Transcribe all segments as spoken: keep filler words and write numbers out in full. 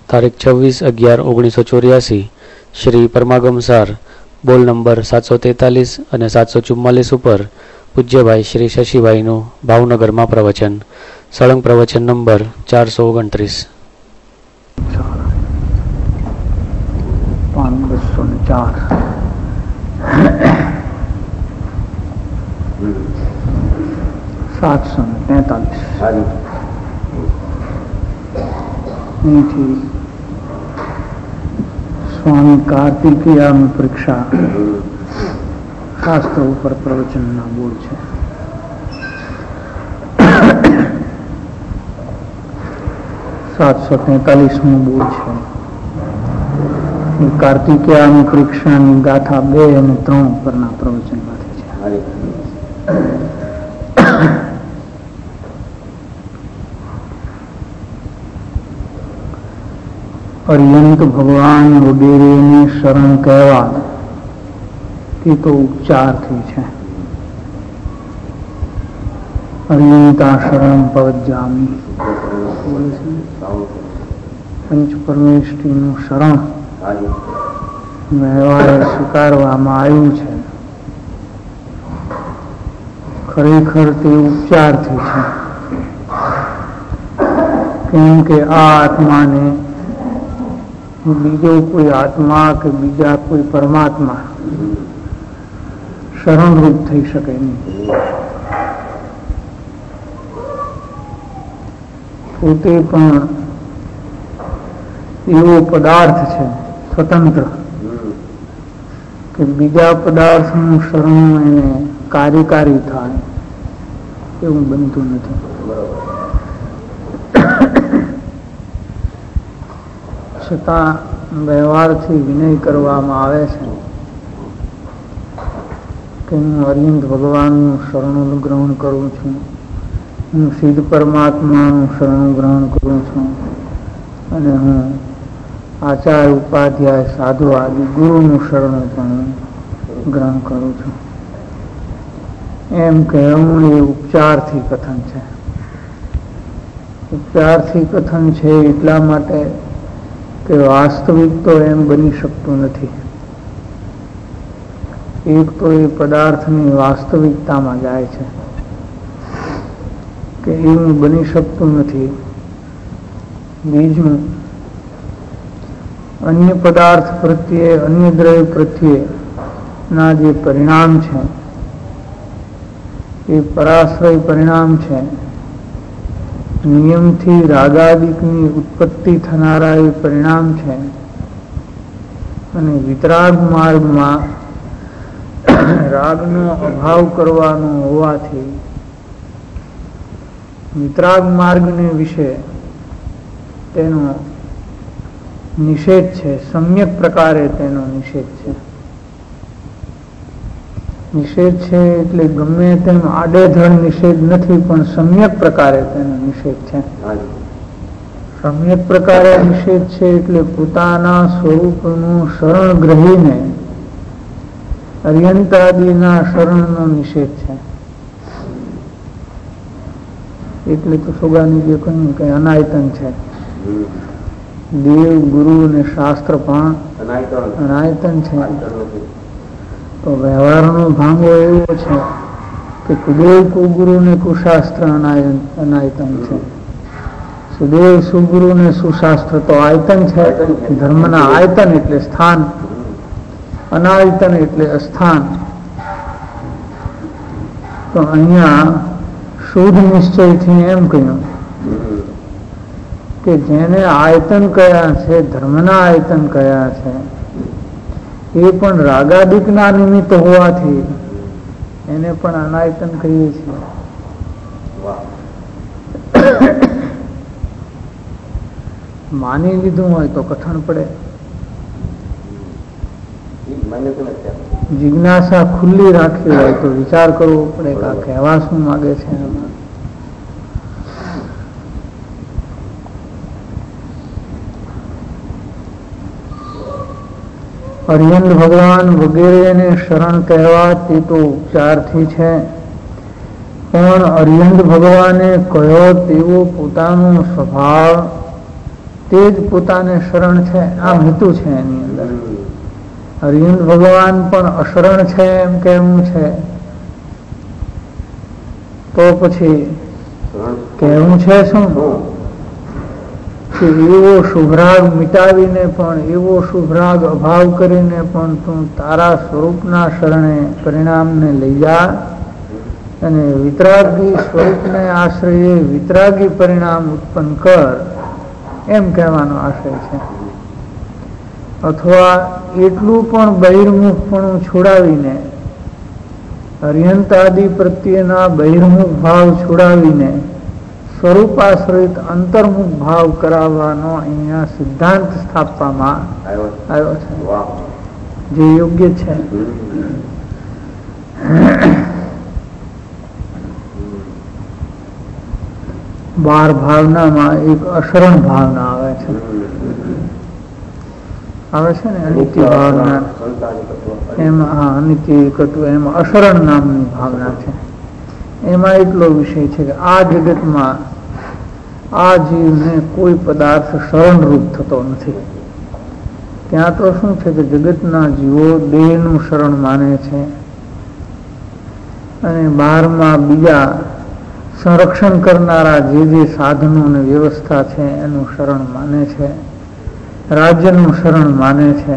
તારીખ છવ્વીસ અગિયાર ઓગણીસો ચોર્યાસી શ્રી પરમાગમસાર બોલ નંબર સાતસો તેતાલીસ અને સાતસો ચુમ્માલીસ ઉપર પૂજ્યભાઈ શ્રી શશીભાઈનું ભાવનગરમાં પ્રવચન. સળંગ પ્રવચન નંબર ચારસો ઓગણત્રીસ. બસો ને ચાર સાતસો ને તેતાલીસ અહીંથી સ્વામી કાર્તિકેયની પરીક્ષા શાસ્ત્ર ઉપર પ્રવચનના બોલ છે. સાતસો તેતાલીસમો બોલ છે. કાર્તિકેયની પરીક્ષાની ગાથા બે અને ત્રણ ઉપરના પ્રવચન માંથી છે. અર્યંત ભગવાન વગેરેને શરણ કહેવા તે તો ઉપચારથી છે. અર્યંતા શરણ પવજામી પંચ પરમેષ્ઠીનું શરણ વ્યવહારે સ્વીકારવામાં આવ્યું છે. ખરેખર તે ઉપચારથી છે, કેમ કે આ આત્માને બીજો કોઈ આત્મા કે બીજા કોઈ પરમાત્મા શરણરૂપ થઈ શકે નહીં. પોતે પણ એવો પદાર્થ છે સ્વતંત્ર કે બીજા પદાર્થનું શરણ એને કાર્યકારી થાય એવું બનતું નથી. છતાં વ્યવહારથી વિનય કરવામાં આવે છે કે હું અરવિંદ ભગવાનનું શરણ ગ્રહણ કરું છું, હું સિદ્ધ પરમાત્માનું શરણ ગ્રહણ કરું છું અને હું આચાર્ય ઉપાધ્યાય સાધુ આદિ ગુરુનું શરણ પણ ગ્રહણ કરું છું. એમ કહેવું એ ઉપચારથી કથન છે. ઉપચારથી કથન છે એટલા માટે કે વાસ્તવિક તો એમ બની શકતું નથી. એક તો એ પદાર્થની વાસ્તવિકતામાં જાય છે કે એવું બની શકતું નથી. બીજું, અન્ય પદાર્થ પ્રત્યે અન્ય દ્રવ્ય પ્રત્યે ના જે પરિણામ છે એ પરાશ્રય પરિણામ છે. નિયમથી રાગાદિકની ઉત્પત્તિ થનારા એ પરિણામ છે અને વિતરાગ માર્ગમાં રાગનો અભાવ કરવાનો હોવાથી વિતરાગ માર્ગને વિશે તેનો નિષેધ છે. સમ્યક પ્રકારે તેનો નિષેધ છે. નિષેધ છે એટલે ગમે તેમ આડેધડ નિષેધ નથી, પણ સમ્યક પ્રકારે તેનો નિષેધ છે. સમ્યક પ્રકારે નિષેધ છે એટલે પોતાના સ્વરૂપનું શરણ ગ્રહીને અર્યંતાદિના શરણનો નિષેધ છે. એટલે તો સોગાની જે કહ્યું કે અનાયતન છે. દેવ ગુરુ અને શાસ્ત્ર પણ અનાયતન છે. તો વ્યવહારનો ભાંગો એવો છે કે કુદેવ કુગુરુ ને કુશાસ્ત્ર અનાયતન છે. સુદેવ સુગુરુ ને સુશાસ્ત્ર તો આયતન છે. ધર્મના આયતન એટલે સ્થાન, અનાયતન એટલે અસ્થાન. તો અહીંયા શુદ્ધ નિશ્ચયથી એમ કહ્યું કે જેને આયતન કયા છે, ધર્મના આયતન કયા છે, એ પણ રાગાદિકના નિમિત્ત હોવાથી એને પણ અનાયતન કહીએ છીએ. માની લીધું હોય તો કઠણ પડે. જિજ્ઞાસા ખુલ્લી રાખવી હોય તો વિચાર કરવો પડે કે આ કહેવા શું માગે છે. અર્યંત ભગવાન વગેરેને શરણ કહેવા તે તો ઉપચારથી છે, પણ અર્યંત ભગવાને કયો તેવો પોતાનો સ્વભાવ તે જ પોતાને શરણ છે, આમ હેતુ છે એની અંદર. હરિહંત ભગવાન પણ અશરણ છે એમ કહેવું છે, તો પછી કહેવું છે શું કે એવો શુભરાગ મિટાવીને પણ, એવો શુભરાગ અભાવ કરીને પણ તું તારા સ્વરૂપના શરણે પરિણામને લઈ જા અને વિતરાગી સ્વરૂપને આશ્રયે વિતરાગી પરિણામ ઉત્પન્ન કર, એમ કહેવાનો આશય છે. અથવા એટલું પણ બહિર્મુખપણું છોડાવીને, હરિહંતાદિ પ્રત્યેના બહિર્મુખ ભાવ છોડાવીને સ્વરૂપાશ્રિત અંતર્મુખ ભાવ કરાવવાનો અહીંયા સિદ્ધાંત સ્થાપવામાં આવ્યો છે, જે યોગ્ય છે. બાર ભાવનામાં એક અશરણ ભાવના આવે છે આવે છે ને અનિત્ય ભાવના, એમાં હા અનિત્ય એકત્વ, એમાં અશરણ નામની ભાવના છે. એમાં એટલો વિષય છે કે આ જગતમાં આ જીવને કોઈ પદાર્થ શરણરૂપ થતો નથી. ત્યાં તો શું છે કે જગતના જીવો દેહનું શરણ માને છે અને બહારમાં બીજા સંરક્ષણ કરનારા જે જે સાધનો અને વ્યવસ્થા છે એનું શરણ માને છે, રાજ્યનું શરણ માને છે.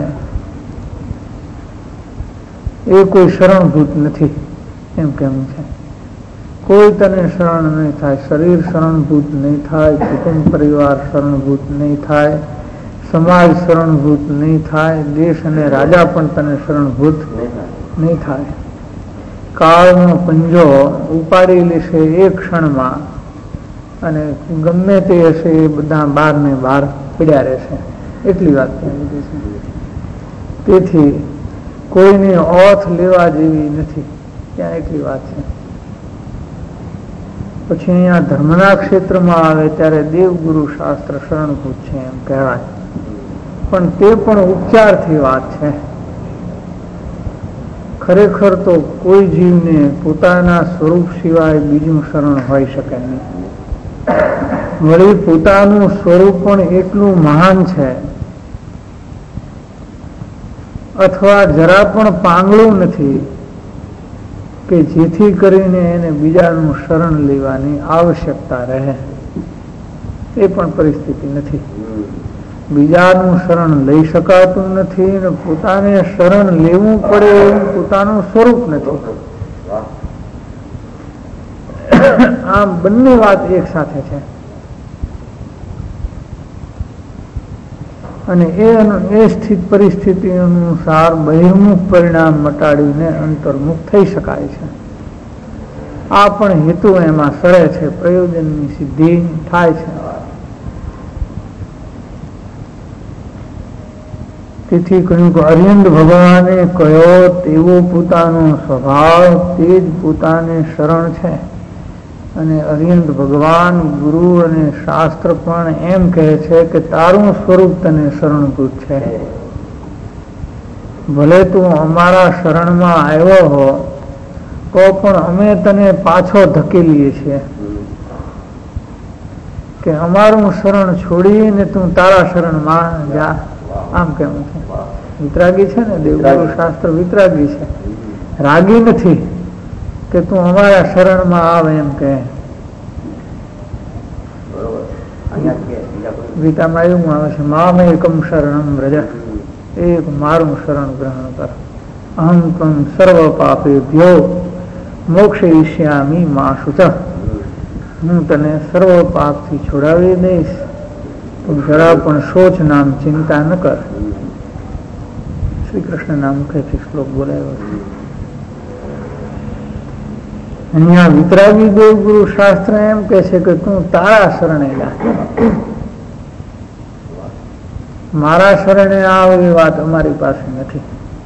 એ કોઈ શરણભૂત નથી એમ કેવું છે. કોઈ તને શરણ નહીં થાય, શરીર શરણભૂત નહીં થાય, કુટુંબ પરિવાર શરણભૂત નહીં થાય, સમાજ શરણભૂત નહીં થાય, દેશ અને રાજા પણ તને શરણભૂત નહીં થાય. કાળનો પંજો ઉપાડી લેશે એક ક્ષણમાં અને ગમે તે હશે એ બધા બહાર ને બહાર પડ્યા રહેશે, એટલી વાત કહેવી છે. તેથી કોઈને ઓથ લેવા જેવી નથી, ત્યાં એટલી વાત છે. પછી અહીંયા ધર્મના ક્ષેત્રમાં આવે ત્યારે દેવગુરુ શાસ્ત્ર શરણભૂત છે એમ કહેવાય, પણ તે પણ ઉપચારથી વાત છે. ખરેખર તો કોઈ જીવને પોતાના સ્વરૂપ સિવાય બીજું શરણ હોઈ શકે નહીં. વળી પોતાનું સ્વરૂપ પણ એટલું મહાન છે અથવા જરા પણ પાંગળું નથી કે જેથી કરીને એને બીજાનું શરણ લેવાની આવશ્યકતા રહે. એ પણ પરિસ્થિતિ નથી. બીજાનું શરણ લઈ શકાતું નથી અને પોતાને શરણ લેવું પડે એવું પોતાનું સ્વરૂપ નથી. આમ બંને વાત એક સાથે છે. અને એ એ સ્થિત પરિસ્થિતિ અનુસાર બહિર્મુખ પરિણામ મટાડીને અંતર્મુખ થઈ શકાય છે. આ પણ હેતુ એમાં સળે છે, પ્રયોજનની સિદ્ધિ થાય છે. તેથી કહ્યું કે અરિહંત ભગવાને કહ્યો તેવો પોતાનો સ્વભાવ તે જ પોતાને શરણ છે. અને અરિહંત ભગવાન ગુરુ અને શાસ્ત્ર પણ એમ કહે છે કે તારું સ્વરૂપ તને શરણભૂત છે. ભલે તું અમારા શરણમાં આવ્યો હો તો પણ અમે તને પાછો ધકેલીએ છીએ કે અમારું શરણ છોડીને તું તારા શરણમાં જા, આમ કેવું છે. વિતરાગી છે ને, દેવગુરુ શાસ્ત્ર વિતરાગી છે, રાગી નથી કે તું અમારા શરણમાં આવે એમ કહે. ગીતામાં એવું આવે છે મામ એકમ શરણમ વ્રજ, એક મારું શરણ ગ્રહણ કર. અહમ ત્વમ સર્વ પાપેભ્યો મોક્ષયિષ્યામિ મા શુચ, હું તને સર્વ પાપથી છોડાવી દઈશ, તું જરા પણ શોચ નામ ચિંતા ન કર. શ્રી કૃષ્ણના મુખેથી શ્લોક બોલાયો છે. અહીંયા વિતરાગી દેવગુરુ શાસ્ત્ર એમ કે છે કે તું તારા શરણે જા, મારા શરણે આવ એ વાત અમારી પાસે નથી.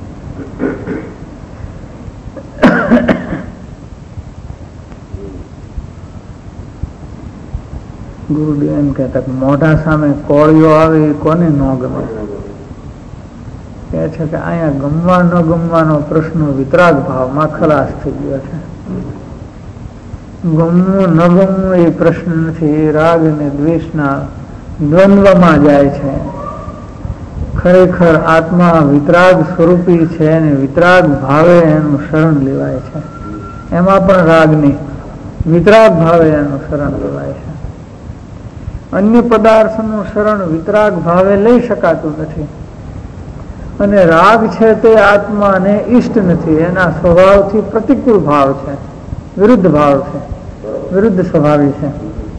ગુરુદેવ એમ કહેતા કે મોઢા સામે કોળિયો આવે એ કોને ન ગમે. કહે છે કે અહીંયા ગમવા ન ગમવાનો પ્રશ્ન વિતરાગ ભાવમાં ખલાસ થઈ ગયો છે. ગમવું ન ગમવું એ પ્રશ્ન નથી, એ રાગ અને દ્વેષના દ્વંદ્વમાં જાય છે. ખરેખર આત્મા વિતરાગ સ્વરૂપી છે અને વિતરાગ ભાવે એનું શરણ લેવાય છે. એમાં પણ રાગ નહીં, વિતરાગ ભાવે એનું શરણ લેવાય છે. અન્ય પદાર્થનું શરણ વિતરાગ ભાવે લઈ શકાતું નથી. અને રાગ છે તે આત્માને ઈષ્ટ નથી, એના સ્વભાવથી પ્રતિકૂળ ભાવ છે, વિરુદ્ધ ભાવ છે, વિરુદ્ધ સ્વભાવી છે.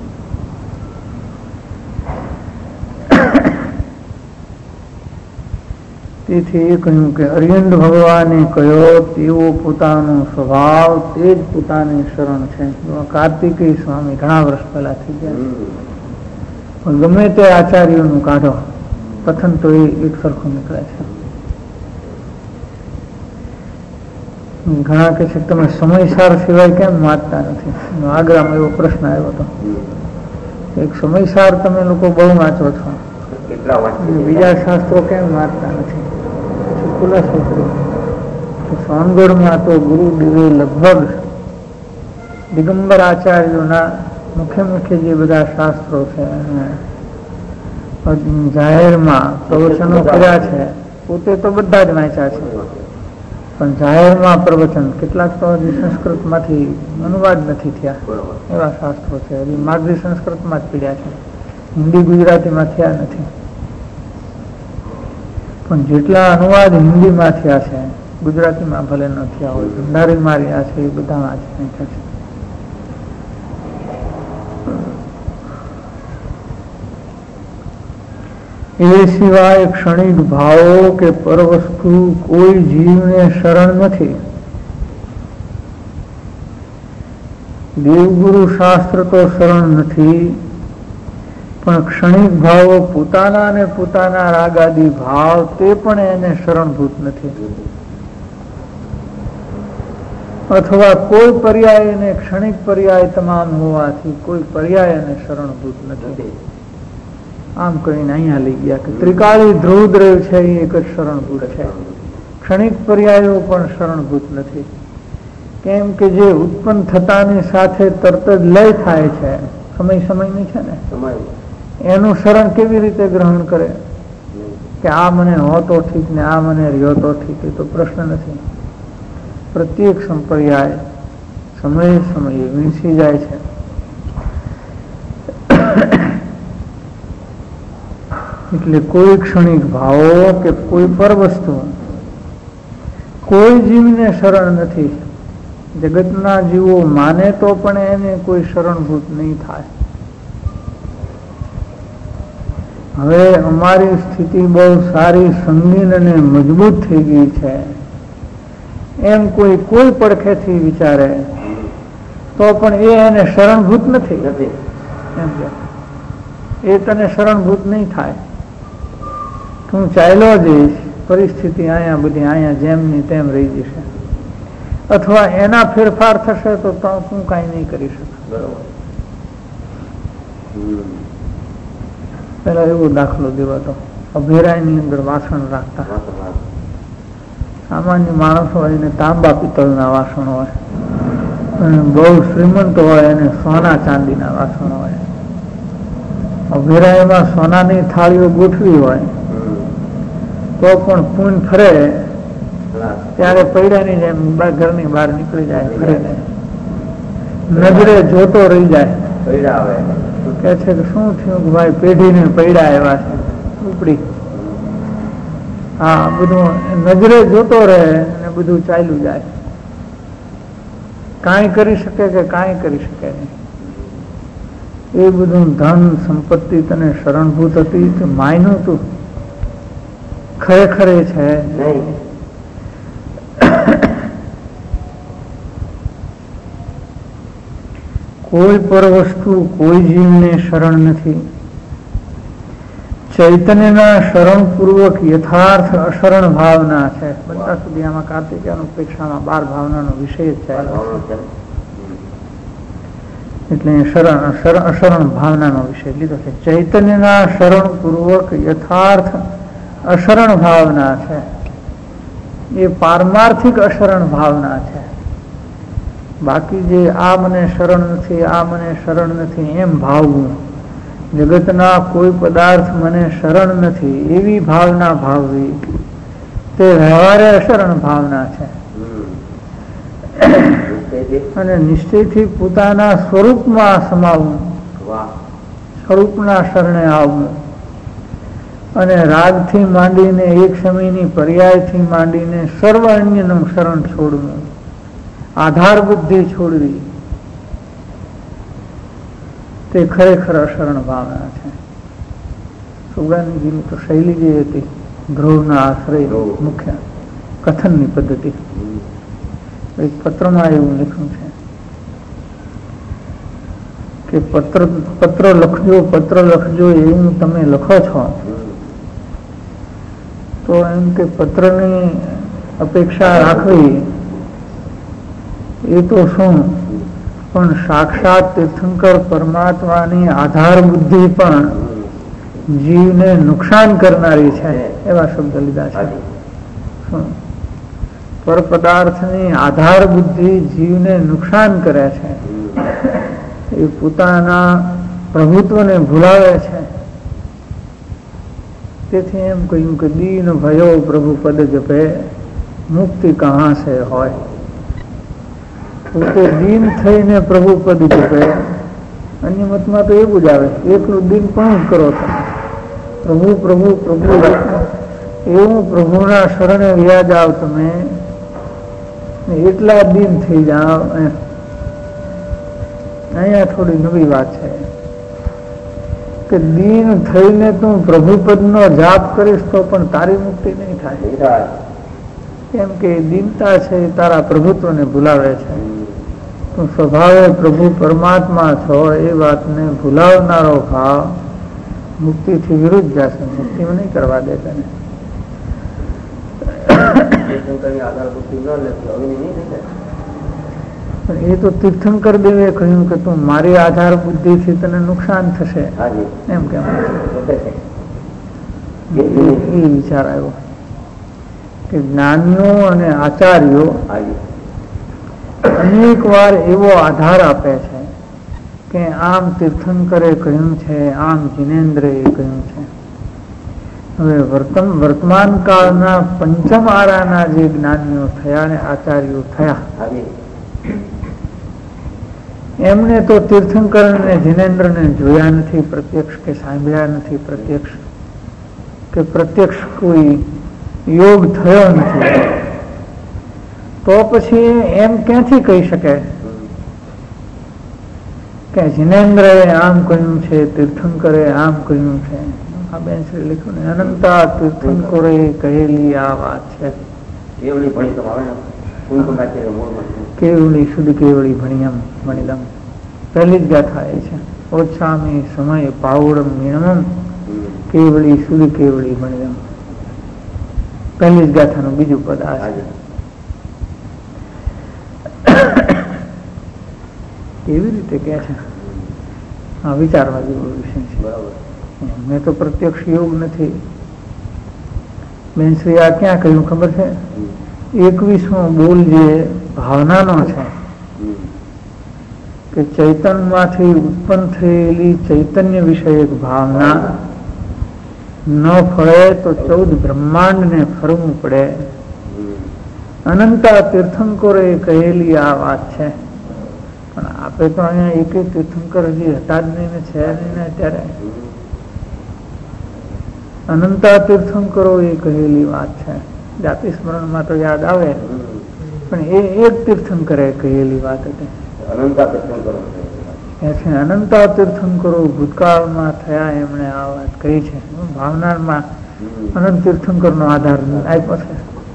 તેથી એ કહ્યું કે અરિયંદ ભગવાને કહ્યો તેવો પોતાનો સ્વભાવ તે જ પોતાની શરણ છે. કાર્તિકેય સ્વામી ઘણા વર્ષ પહેલા થઈ ગયા, પણ ગમે તે આચાર્યોનું કાઢો કથન તો એ એક સરખું નીકળે છે. ઘણા કહે છે તમે સમયસાર સિવાય કેમ વાંચતા નથી? આગ્રામાં એવો પ્રશ્ન આવ્યો હતો. એક સમયસાર તમે લોકો બહુ વાંચો છો, બીજા શાસ્ત્રો કેમ વાંચતા નથી? ખુલાસો કર્યો સોનગઢમાં તો ગુરુદેવે લગભગ દિગંબર આચાર્યોના મુખ્ય મુખ્ય જે બધા શાસ્ત્રો છે જાહેરમાં પ્રવચનો કર્યા છે. પોતે તો બધા જ વાંચ્યા છે, પણ જાહેરમાં પ્રવચન કેટલાક તો હજી સંસ્કૃતમાંથી અનુવાદ નથી થયા એવા શાસ્ત્રો છે. હજી માગધી સંસ્કૃતમાં જ પીડ્યા છે, હિન્દી ગુજરાતીમાં થયા નથી. પણ જેટલા અનુવાદ હિન્દીમાં થયા છે, ગુજરાતીમાં ભલે ન થયા હોય, ભંડારી માર્યા છે, એ બધા વાંચી છે. એ સિવાય ક્ષણિક ભાવો કે પરવસ્તુ કોઈ જીવને શરણ નથી. દેવગુરુ શાસ્ત્ર તો શરણ નથી, પણ ક્ષણિક ભાવો પોતાના ને પોતાના રાગાદી ભાવ તે પણ એને શરણભૂત નથી. અથવા કોઈ પર્યાય એને ક્ષણિક પર્યાય તમામ હોવાથી કોઈ પર્યાય એને શરણભૂત નથી. આમ કહીને અહીંયા લઈ ગયા કે ત્રિકાળી ધ્રુવદ્રવ છે એ એક જ શરણભૂત છે, ક્ષણિક પર્યાયો પણ શરણભૂત નથી. કેમ કે જે ઉત્પન્ન થતાની સાથે તરત જ લય થાય છે, સમય સમયની છે ને, એનું શરણ કેવી રીતે ગ્રહણ કરે કે આ મને હોતો ઠીક ને આ મને રહ્યો તો ઠીક? એ તો પ્રશ્ન નથી. પ્રત્યેક સંપર્યાય સમયે સમયે વીંછી જાય છે. એટલે કોઈ ક્ષણિક ભાવો કે કોઈ પર વસ્તુ કોઈ જીવને શરણ નથી. જગતના જીવો માને તો પણ એને કોઈ શરણભૂત નહીં થાય. હવે અમારી સ્થિતિ બહુ સારી, સંગીન અને મજબૂત થઈ ગઈ છે એમ કોઈ કોઈ પડખેથી વિચારે તો પણ એ એને શરણભૂત નથી. એમ કે એ તને શરણભૂત નહીં થાય. તું ચાલ્યો જઈશ, પરિસ્થિતિ અહીંયા બધી અહીંયા જેમની તેમ રહી જશે, અથવા એના ફેરફાર થશે તો તું કાંઈ નહીં કરી શકે. પેલા એવો દાખલો દેવાતો, અભેરાયની અંદર વાસણ રાખતા. સામાન્ય માણસ હોય એને તાંબા પિત્તળના વાસણ હોય, અને બહુ શ્રીમંત હોય એને સોના ચાંદીના વાસણ હોય. અભેરાયમાં સોનાની થાળીઓ ગોઠવી હોય તો પણ પૂન ફરે ત્યારે પૈડાની જેમ ઘરની બહાર નીકળી જાય, ફરે નજરે જોતો રહી જાય. કે છે કે શું થયું કે ભાઈ પેઢીને પૈડા આવ્યા છે ઉપડી. હા, બધું નજરે જોતો રહે અને બધું ચાલ્યું જાય. કાંઈ કરી શકે કે કાંઈ કરી શકે નહીં. એ બધું ધન સંપત્તિ તને શરણભૂત હતી કે માયનું તું ખરેખર છે નહીં. કોઈ પર વસ્તુ કોઈ જીવને શરણ નથી. ચૈતન્યના શરણ પૂર્વક યથાર્થ અશરણ ભાવના છે. બધા સુધી આમાં કાર્તિકેયન ઉપેક્ષામાં બાર ભાવનાનો વિષય જ ચાલ્યો છે, એટલે શરણ અશરણ ભાવનાનો વિષય લીધો છે. ચૈતન્યના શરણ પૂર્વક યથાર્થ અશરણ ભાવના છે, એ પારમાર્થિક અશરણ ભાવના છે. બાકી જે આ મને શરણ નથી, આ મને શરણ નથી એમ ભાવવું, જગતના કોઈ પદાર્થ મને શરણ નથી એવી ભાવના ભાવવી તે વ્યવહારે અશરણ ભાવના છે. અને નિશ્ચયથી પોતાના સ્વરૂપમાં સમાવવું, સ્વરૂપના શરણે આવવું અને રાગથી માંડીને એક સમયની પર્યાયથી માંડીને સર્વ અન્યનું શરણ છોડવું, આધાર બુદ્ધિ છોડવી, તે ખરેખર અશરણ ભાવના છે. સુગાનીજીની તો શૈલી જે હતી ધ્રુવના આશ્રય મુખ્ય કથનની પદ્ધતિ. એક પત્રમાં એવું લખ્યું છે કે પત્ર પત્ર લખજો પત્ર લખજો એવું તમે લખો છો તો એમ કે પત્રની અપેક્ષા રાખવી એ તો શું, પણ સાક્ષાત તીર્થંકર પરમાત્માની આધાર બુદ્ધિ પણ જીવને નુકસાન કરનારી છે એવા શબ્દ લીધા છે. શું પર પદાર્થની આધાર બુદ્ધિ જીવને નુકસાન કરે છે, એ પોતાના પ્રભુત્વને ભૂલાવે છે. તેથી એમ કહ્યું કે દીન ભયો પ્રભુ પદ જપે મુક્તિ કહા સે હોય. પોતે દીન થઈને પ્રભુ પદ જપે. અન્ય મતમાં તો એવું જ આવે, એકલું દીન પણ કરો તમે પ્રભુ પ્રભુ પ્રભુ એવું પ્રભુના શરણે વ્યા જાવ તમે, એટલા દીન થઈ જાવ. અહીંયા થોડી નવી વાત છે કે દીન થઈને તું પ્રભુપદ નો જાપ કરીશ તો પણ તારી મુક્તિ નહીં થાય, કેમ કે દીનતા છે એ તારા પ્રભુત્વને ભૂલાવે છે. તું સ્વભાવે પ્રભુ પરમાત્મા છો એ વાતને ભૂલાવનારો ભાવ મુક્તિથી વિરુદ્ધ જશે, મુક્તિ નહીં કરવા દે તને. એ તો તીર્થંકર દેવે કહ્યું કે તું મારી આધાર બુદ્ધિથી તને નુકસાન થશે એમ કેમ એ વિચાર આવ્યો કે જ્ઞાનીઓ અને આચાર્યો અનેક વાર એવો આધાર આપે છે કે આમ તીર્થંકરે કહ્યું છે, આમ જિનેન્દ્રએ કહ્યું છે. હવે વર્તમાન કાળના પંચમ આરાના જે જ્ઞાનીઓ થયા ને આચાર્યો થયા એમને તો તીર્થંકર ને જિનેન્દ્ર ને જોયા નથી પ્રત્યક્ષ, કે સાંભળ્યા નથી પ્રત્યક્ષ, કે પ્રત્યક્ષ કોઈ યોગ થયો નથી. તો પછી એમ ક્યાંથી કહી શકે કે જિનેન્દ્રએ આમ કહ્યું છે, તીર્થંકરે આમ કહ્યું છે. આ બેન શ્રી લખ્યું ને અનંતા તીર્થંકરે કહેલી આ વાત છે. કેવળી શુદ્ધ કેવળી ભણિયમ ભણિદમ પહેલી જ ગાથા એ છે. ઓછામી સમય પાવડમ મીણમમ કેવળી શુદ્ધ કેવળી ભણિદમ પહેલી જ ગાથાનું બીજું પદ આ છે. કેવી રીતે કે છે આ વિચારવા જેવો વિષય છે. મેં તો પ્રત્યક્ષ યોગ નથી. બેન શ્રી આ ક્યાં કહ્યું ખબર છે? એકવીસમો બોલ જે ભાવનાનો છે કે ચૈતન્યમાંથી ઉત્પન્ન થયેલી ચૈતન્ય વિષયક ભાવના ન ફળે તો ચૌદ બ્રહ્માંડ ને ફરવું પડે. અનંતા તીર્થંકરે કહેલી આ વાત છે. પણ આપે તો અહીંયા એક એક તીર્થંકર હજી હતા જ નહીં ને છે નહીં ને અત્યારે. અનંતા તીર્થંકરો એ કહેલી વાત છે. જાતિ સ્મરણમાં તો યાદ આવે પણ એ એક તીર્થંકરે કહેલી વાત હતી. અનંતા તીર્થંકરો ભૂતકાળમાં થયા એમણે આ વાત કહી છે. ભાવનામાં અનંત તીર્થંકર નો આધાર આપ્યો છે.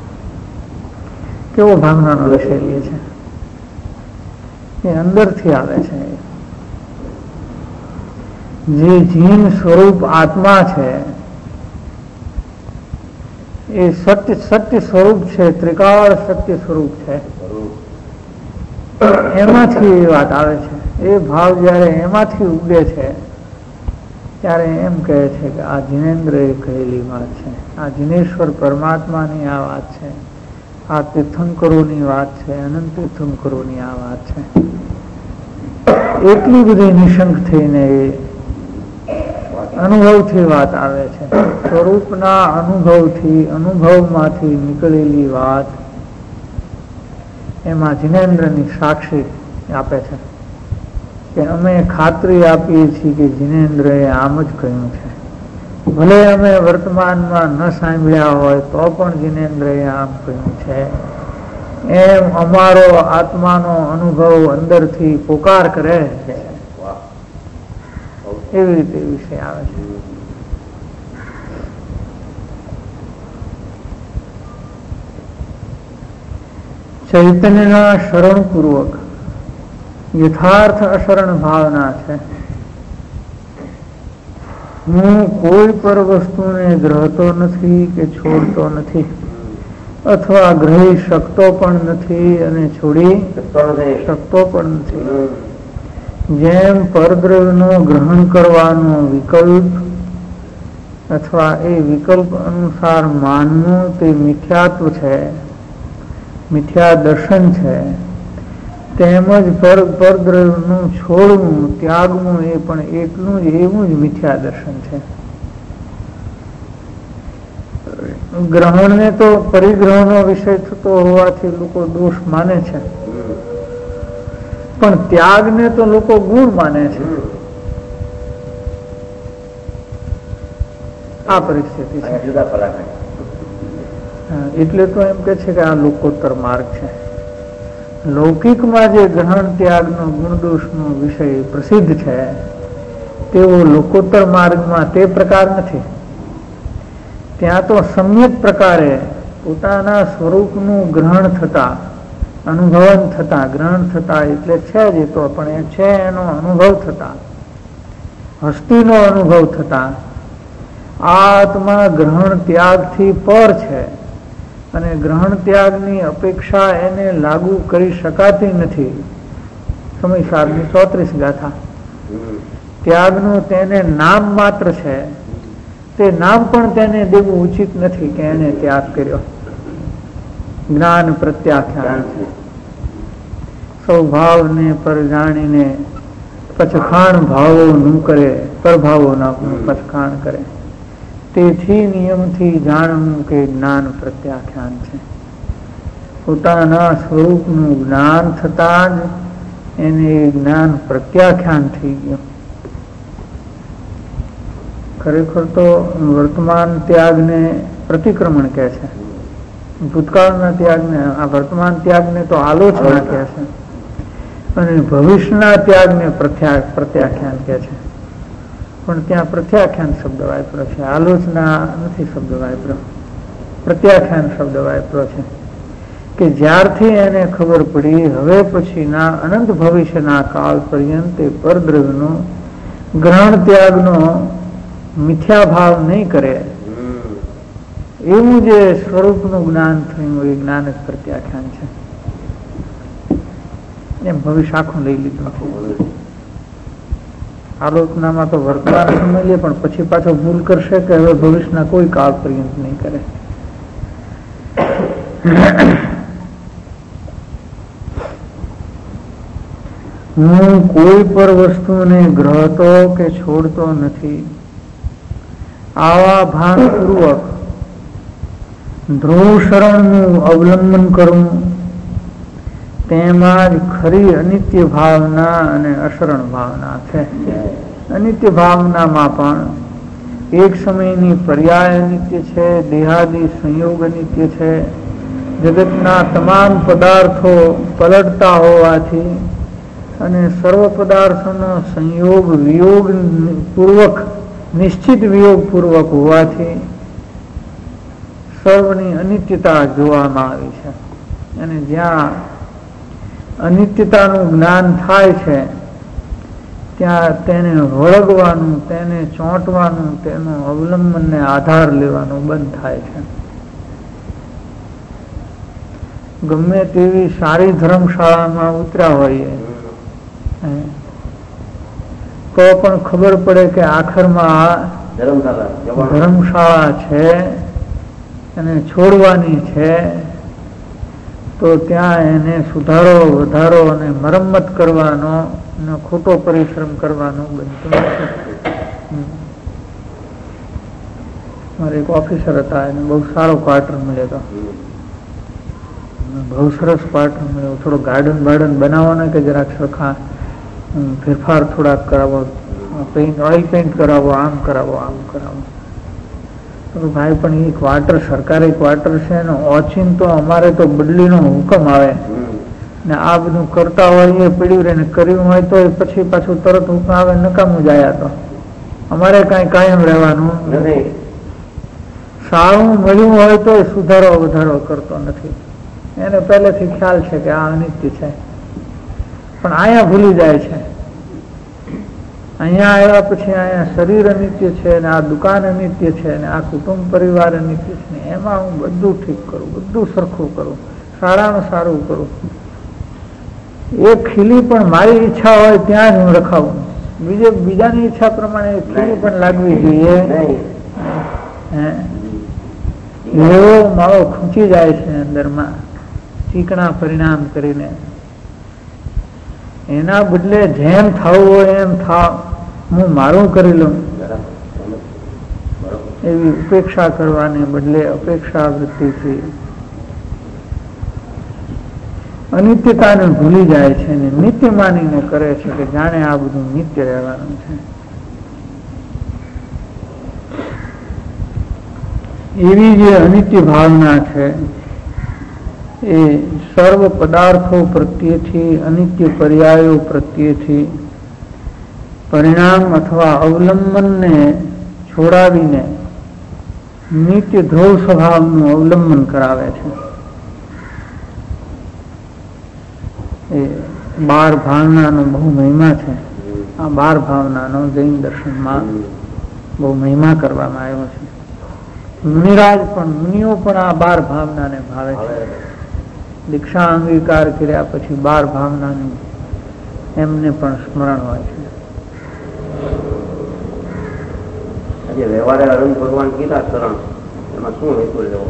કેવો ભાવનાનો વિષય લે છે એ અંદરથી આવે છે. જે જીન સ્વરૂપ આત્મા છે એ સત્ય સત્ય સ્વરૂપ છે, ત્રિકાળ સત્ય સ્વરૂપ છે. એમાંથી એ વાત આવે છે. એ ભાવ જયારે એમાંથી ઉગે છે ત્યારે એમ કહે છે કે આ જિનેન્દ્ર એ કહેલી વાત છે, આ જિનેશ્વર પરમાત્માની આ વાત છે, આ તીર્થંકરોની વાત છે, અનંત તીર્થંકરોની આ વાત છે. એટલી બધી નિશંક થઈને એ અનુભવથી વાત આવે છે. સ્વરૂપના અનુભવથી અનુભવમાંથી નીકળેલી વાત એમાં જિનેન્દ્રની સાક્ષી આપે છે કે અમે ખાતરી આપીએ છીએ કે જિનેન્દ્રએ આમ જ કહ્યું છે. ભલે અમે વર્તમાનમાં ન સાંભળ્યા હોય તો પણ જિનેન્દ્રએ આમ કહ્યું છે. એમ અમારો આત્માનો અનુભવ અંદરથી પોકાર કરે છે. એવી રીતે વિષય આવે છે. ચૈતન્યના શરણપૂર્વક યથાર્થ અશરણ ભાવના છે. હું કોઈ પર વસ્તુને ગ્રહતો નથી કે છોડતો નથી, અથવા ગ્રહી શકતો પણ નથી અને છોડી શકતો પણ નથી. જેમ પરદ્રવ્યનો ગ્રહણ કરવાનો વિકલ્પ અથવા એ વિકલ્પ અનુસાર માનવું તે મિથ્યાત્વ છે, મિથ્યા દર્શન છે, તેમજ પર પરદ્રવ્યનું છોડવું ત્યાગવું એ પણ એટલું જ એવું જ મિથ્યા દર્શન છે. ગ્રહણને તો પરિગ્રહનો વિષય થતો હોવાથી લોકો દોષ માને છે, પણ ત્યાગને તો લોકો ગુણ માને છે. આ પરિસ્થિતિ છે. એટલે તો એમ કે છે કે આ લોકોત્તર માર્ગ છે. લૌકિકમાં જે ગ્રહણ ત્યાગનો ગુણદોષનો વિષય પ્રસિદ્ધ છે તેવો લોકોત્તર માર્ગમાં તે પ્રકાર નથી. ત્યાં તો સમ્યક પ્રકારે પોતાના સ્વરૂપનું ગ્રહણ થતા, અનુભવન થતા, ગ્રહણ થતા એટલે છે જ તો પણ એ છે એનો અનુભવ થતા, હસ્તીનો અનુભવ થતા આત્મા ગ્રહણ ત્યાગથી પર છે અને ગ્રહણ ત્યાગની અપેક્ષા એને લાગુ કરી શકાતી નથી. સમયસારની ચોત્રીસ ગાથા. ત્યાગનું તેને નામ માત્ર છે, તે નામ પણ તેને દેવું ઉચિત નથી કે એને ત્યાગ કર્યો. જ્ઞાન પ્રત્યાખ્યાન છે. સ્વભાવને પર જાણીને પચખાણ ભાવો નું કરે, પરભાવોના પચખાણ કરે, તેથી નિયમથી જાણવું કે જ્ઞાન પ્રત્યાખ્યાન છે. પોતાના સ્વરૂપનું જ્ઞાન થતા જ એને જ્ઞાન પ્રત્યાખ્યાન થઈ ગયું. ખરેખર તો વર્તમાન ત્યાગને પ્રતિક્રમણ કહે છે, ભૂતકાળના ત્યાગને, આ વર્તમાન ત્યાગને તો આલોચના કહે છે, અને ભવિષ્યના ત્યાગને પ્રત્યાખ્યાન કહે છે. પણ ત્યાં પ્રત્યાખ્યાન શબ્દ વાપરો છે, આલોચના નથી શબ્દ વાપરો, પ્રત્યાખ્યાન શબ્દ વાપરો છે કે જ્યારથી એને ખબર પડી હવે પછીના અનંત ભવિષ્યના કાળ પર્યંત પરદ્રવ્યનો ગ્રહણ ત્યાગનો મિથ્યા ભાવ નહીં કરે, એવું જે સ્વરૂપનું જ્ઞાન થયું એ જ્ઞાન જ પ્રત્યાખ્યાન છે. એમ ભવિષ્ય આખું લઈ લીધું છે. આલોચનામાં તો વર્તમાન સમય લે પણ પછી પાછો ભૂલ કરશે કે હવે ભવિષ્યના કોઈ કાળ પર્યંત નહીં કરે. હું કોઈ પર વસ્તુને ગ્રહતો કે છોડતો નથી, આવા ભાનપૂર્વક ધ્રુવ શરણનું અવલંબન કરવું, તેમાં જ ખરી અનિત્ય ભાવના અને અશરણ ભાવના છે. અનિત્ય ભાવનામાં પણ એક સમયની પર્યાય અનિત્ય છે, દેહાદી સંયોગ અનિત્ય છે. જગતના તમામ પદાર્થો પલટતા હોવાથી અને સર્વ પદાર્થોનો સંયોગ વિયોગ પૂર્વક, નિશ્ચિત વિયોગ પૂર્વક હોવાથી સર્વની અનિત્યતા જોવામાં આવી છે. અને જ્યાં અનિત્યતાનું જ્ઞાન થાય છે ત્યાં તેને વળગવાનું, તેને ચોંટવાનું, તેનું અવલંબનને આધાર લેવાનું બંધ થાય છે. ગમે તેવી સારી ધર્મશાળામાં ઉતર્યા હોઈએ તો પણ ખબર પડે કે આખરમાં ધર્મશાળા છે અને છોડવાની છે, તો ત્યાં એને સુધારો, વધારો અને મરમ્મત કરવાનો, ખોટો પરિશ્રમ કરવાનો બનતો નથી. મારે એક ઓફિસર હતા, એને બહુ સારો ક્વાર્ટર મળ્યો હતો, બહુ સરસ ક્વાર્ટર મળ્યો. થોડો ગાર્ડન બાર્ડન બનાવવાનો કે જરાક સરખા ફેરફાર થોડાક કરાવો, પેઇન્ટ ઓઇલ પેઇન્ટ કરાવો, આમ કરાવો આમ કરાવો. તો ભાઈ પણ એ ક્વાર્ટર સરકારી ક્વાર્ટર છે ને, ઓચિન તો અમારે તો બદલીનો હુકમ આવે ને આ બધું કરતા હોય એ પડ્યું રહે ને કર્યું હોય તો પછી પાછું તરત હુકમ આવે, નકામું જાય. તો અમારે કઈ કાયમ રહેવાનું નથી. સારું મળ્યું હોય તો સુધારો વધારો કરતો નથી, એને પહેલેથી ખ્યાલ છે કે આ અનિત્ય છે. પણ અહીંયા ભૂલી જાય છે. અહીંયા આવ્યા પછી અહીંયા શરીર અનિત્ય છે ને આ દુકાન અનિત્ય છે ને આ કુટુંબ પરિવાર અનિત્ય છે ને એમાં હું બધું ઠીક કરું, બધું સરખું કરું, સારામાં સારું કરું. એક ખીલી પણ મારી ઈચ્છા હોય ત્યાં જ હું રખાવું, બીજે બીજાની ઈચ્છા પ્રમાણે ખીલી પણ લાગવી જોઈએ. એવો માળો ખૂંચી જાય છે અંદરમાં ચીકણા પરિણામ કરીને. એના બદલે જેમ થવું હોય એમ થાવ, હું મારું કરી લઉં એવી ઉપેક્ષા કરવાને બદલે અપેક્ષા વૃત્તિથી અનિત્યતાને ભૂલી જાય છે ને નિત્ય માનીને કરે છે કે જાણે આ બધું નિત્ય રહેવાનું છે. એવી જે અનિત્ય ભાવના છે એ સર્વ પદાર્થો પ્રત્યેથી, અનિત્ય પર્યાયો પ્રત્યેથી પરિણામ અથવા અવલંબનને છોડાવીને નિત્ય ધ્રુવ સ્વભાવનું અવલંબન કરાવે છે. એ બાર ભાવનાનો બહુ મહિમા છે. આ બાર ભાવનાનો જૈન દર્શનમાં બહુ મહિમા કરવામાં આવ્યો છે. મુનિરાજ પણ, મુનિઓ પણ આ બાર ભાવનાને ભાવે છે. દીક્ષા અંગીકાર કર્યા પછી બાર ભાવનાનું એમને પણ સ્મરણ હોય છે. વ્યવહારે અરુણ ભગવાન કીધા શરણ, એમાં શું હેતુ લેવો?